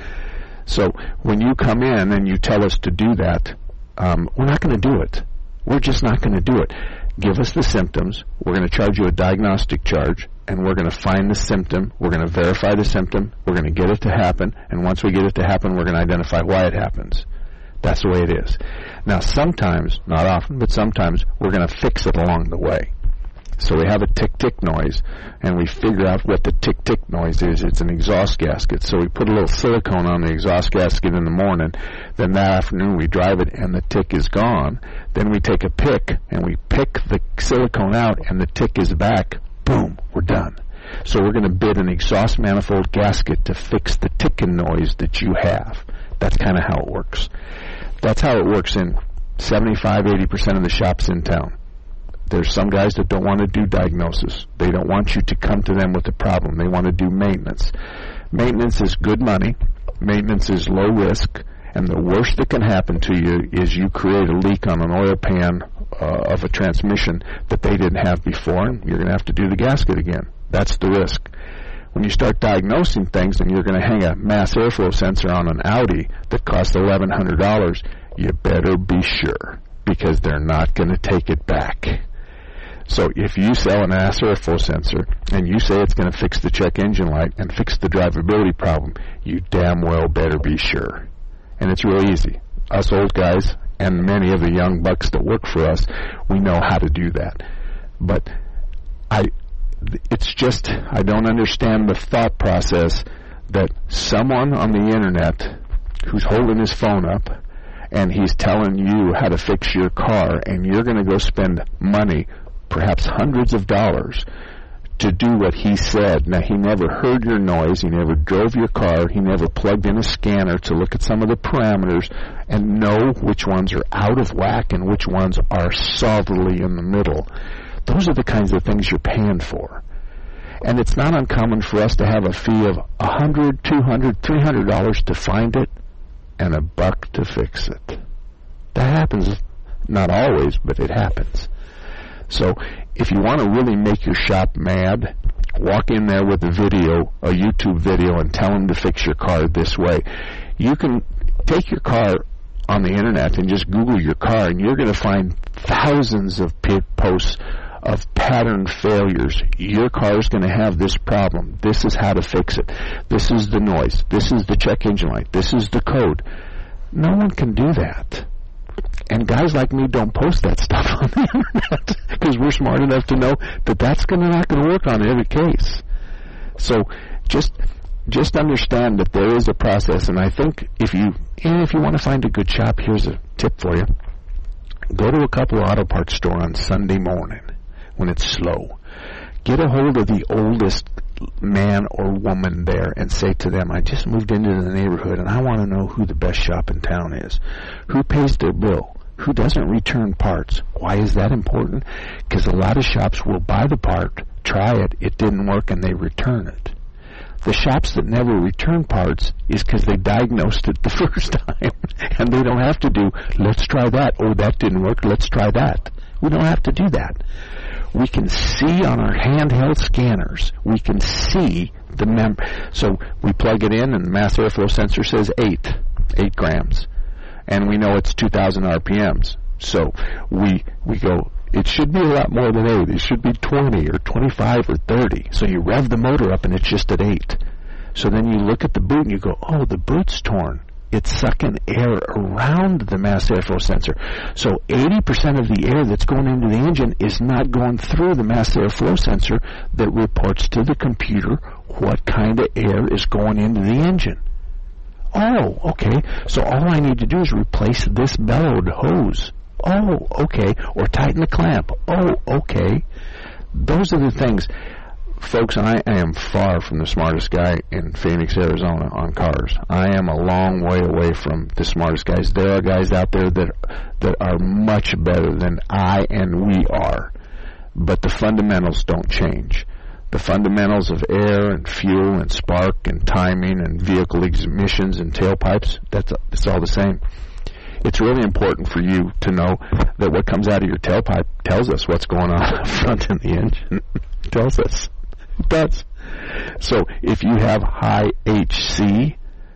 So when you come in and you tell us to do that, um, we're not going to do it. We're just not going to do it. Give us the symptoms. We're going to charge you a diagnostic charge, and we're going to find the symptom. We're going to verify the symptom. We're going to get it to happen, and once we get it to happen, we're going to identify why it happens. That's the way it is. Now, sometimes, not often, but sometimes, we're going to fix it along the way. So we have a tick-tick noise, and we figure out what the tick-tick noise is. It's an exhaust gasket. So we put a little silicone on the exhaust gasket in the morning. Then that afternoon we drive it, and the tick is gone. Then we take a pick, and we pick the silicone out, and the tick is back. Boom, we're done. So we're going to bid an exhaust manifold gasket to fix the ticking noise that you have. That's kind of how it works. That's how it works in seventy-five, eighty percent of the shops in town. There's some guys that don't want to do diagnosis. They don't want you to come to them with a problem. They want to do maintenance. Maintenance is good money. Maintenance is low risk. And the worst that can happen to you is you create a leak on an oil pan uh, of a transmission that they didn't have before, and you're going to have to do the gasket again. That's the risk. When you start diagnosing things and you're going to hang a mass airflow sensor on an Audi that costs eleven hundred dollars, you better be sure, because they're not going to take it back. So if you sell an mass airflow sensor and you say it's going to fix the check engine light and fix the drivability problem, you damn well better be sure. And it's real easy. Us old guys and many of the young bucks that work for us, we know how to do that. But I, it's just, I don't understand the thought process that someone on the internet who's holding his phone up and he's telling you how to fix your car, and you're going to go spend money, perhaps hundreds of dollars, to do what he said. Now, he never heard your noise. He never drove your car. He never plugged in a scanner to look at some of the parameters and know which ones are out of whack and which ones are solidly in the middle. Those are the kinds of things you're paying for. And it's not uncommon for us to have a fee of one hundred dollars, two hundred dollars, three hundred dollars to find it and a buck to fix it. That happens, not always, but it happens. So if you want to really make your shop mad, walk in there with a video, a YouTube video, and tell them to fix your car this way. You can take your car on the internet and just Google your car, and you're going to find thousands of posts of pattern failures. Your car is going to have this problem. This is how to fix it. This is the noise. This is the check engine light. This is the code. No one can do that. And guys like me don't post that stuff on the internet because we're smart enough to know that that's gonna, not going to work on every case. So just just understand that there is a process. And I think if you if you want to find a good shop, here's a tip for you. Go to a couple auto parts store on Sunday morning when it's slow. Get a hold of the oldest man or woman there and say to them, I just moved into the neighborhood and I want to know who the best shop in town is. Who pays their bill? Who doesn't return parts? Why is that important? Because a lot of shops will buy the part, try it, it didn't work, and they return it. The shops that never return parts is because they diagnosed it the first time and they don't have to do, let's try that. Oh, that didn't work, let's try that. We don't have to do that. We can see on our handheld scanners, we can see the mem. So we plug it in and the mass airflow sensor says eight, eight grams. And we know it's two thousand R P Ms. So we we go, it should be a lot more than eight. It should be twenty or twenty-five or thirty. So you rev the motor up and it's just at eight. So then you look at the boot and you go, oh, the boot's torn. It's sucking air around the mass airflow sensor. So eighty percent of the air that's going into the engine is not going through the mass airflow sensor that reports to the computer what kind of air is going into the engine. Oh, okay. So all I need to do is replace this bellowed hose. Oh, okay. Or tighten the clamp. Oh, okay. Those are the things. Folks, I am far from the smartest guy in Phoenix, Arizona on cars. I am a long way away from the smartest guys. There are guys out there that that are much better than I and we are. But the fundamentals don't change. The fundamentals of air and fuel and spark and timing and vehicle emissions and tailpipes, that's it's all the same. It's really important for you to know that what comes out of your tailpipe tells us what's going on up front in the engine. It tells us. It does. So if you have high H C,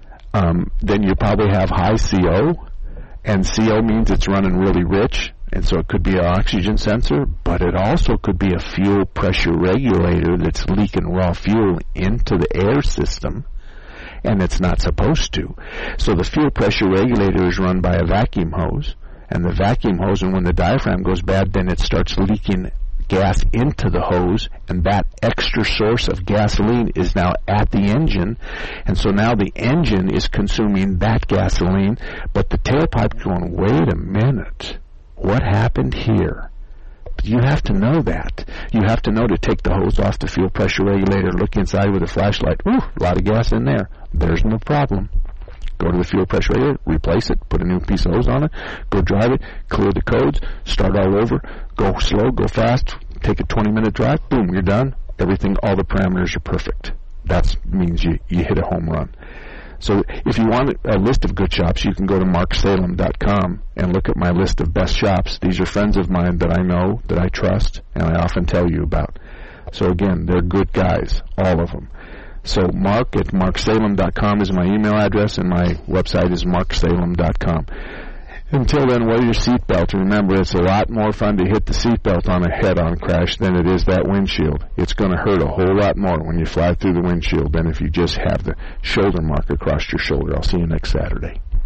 um, then you probably have high C O, and C O means it's running really rich, and so it could be an oxygen sensor, but it also could be a fuel pressure regulator that's leaking raw fuel into the air system, and it's not supposed to. So the fuel pressure regulator is run by a vacuum hose, and the vacuum hose, and when the diaphragm goes bad, then it starts leaking gas into the hose, and that extra source of gasoline is now at the engine, and so now the engine is consuming that gasoline, but the tailpipe going, wait a minute, what happened here? You have to know that. You have to know to take the hose off the fuel pressure regulator, look inside with a flashlight. Ooh, a lot of gas in there. There's no problem. Go to the fuel pressure regulator, replace it, put a new piece of hose on it, go drive it, clear the codes, start all over, go slow, go fast, take a twenty-minute drive, boom, you're done. Everything, all the parameters are perfect. That means you, you hit a home run. So if you want a list of good shops, you can go to mark salem dot com and look at my list of best shops. These are friends of mine that I know, that I trust, and I often tell you about. So again, they're good guys, all of them. So Mark at mark salem dot com is my email address, and my website is mark salem dot com. Until then, wear your seatbelt. Remember, it's a lot more fun to hit the seatbelt on a head-on crash than it is that windshield. It's going to hurt a whole lot more when you fly through the windshield than if you just have the shoulder mark across your shoulder. I'll see you next Saturday.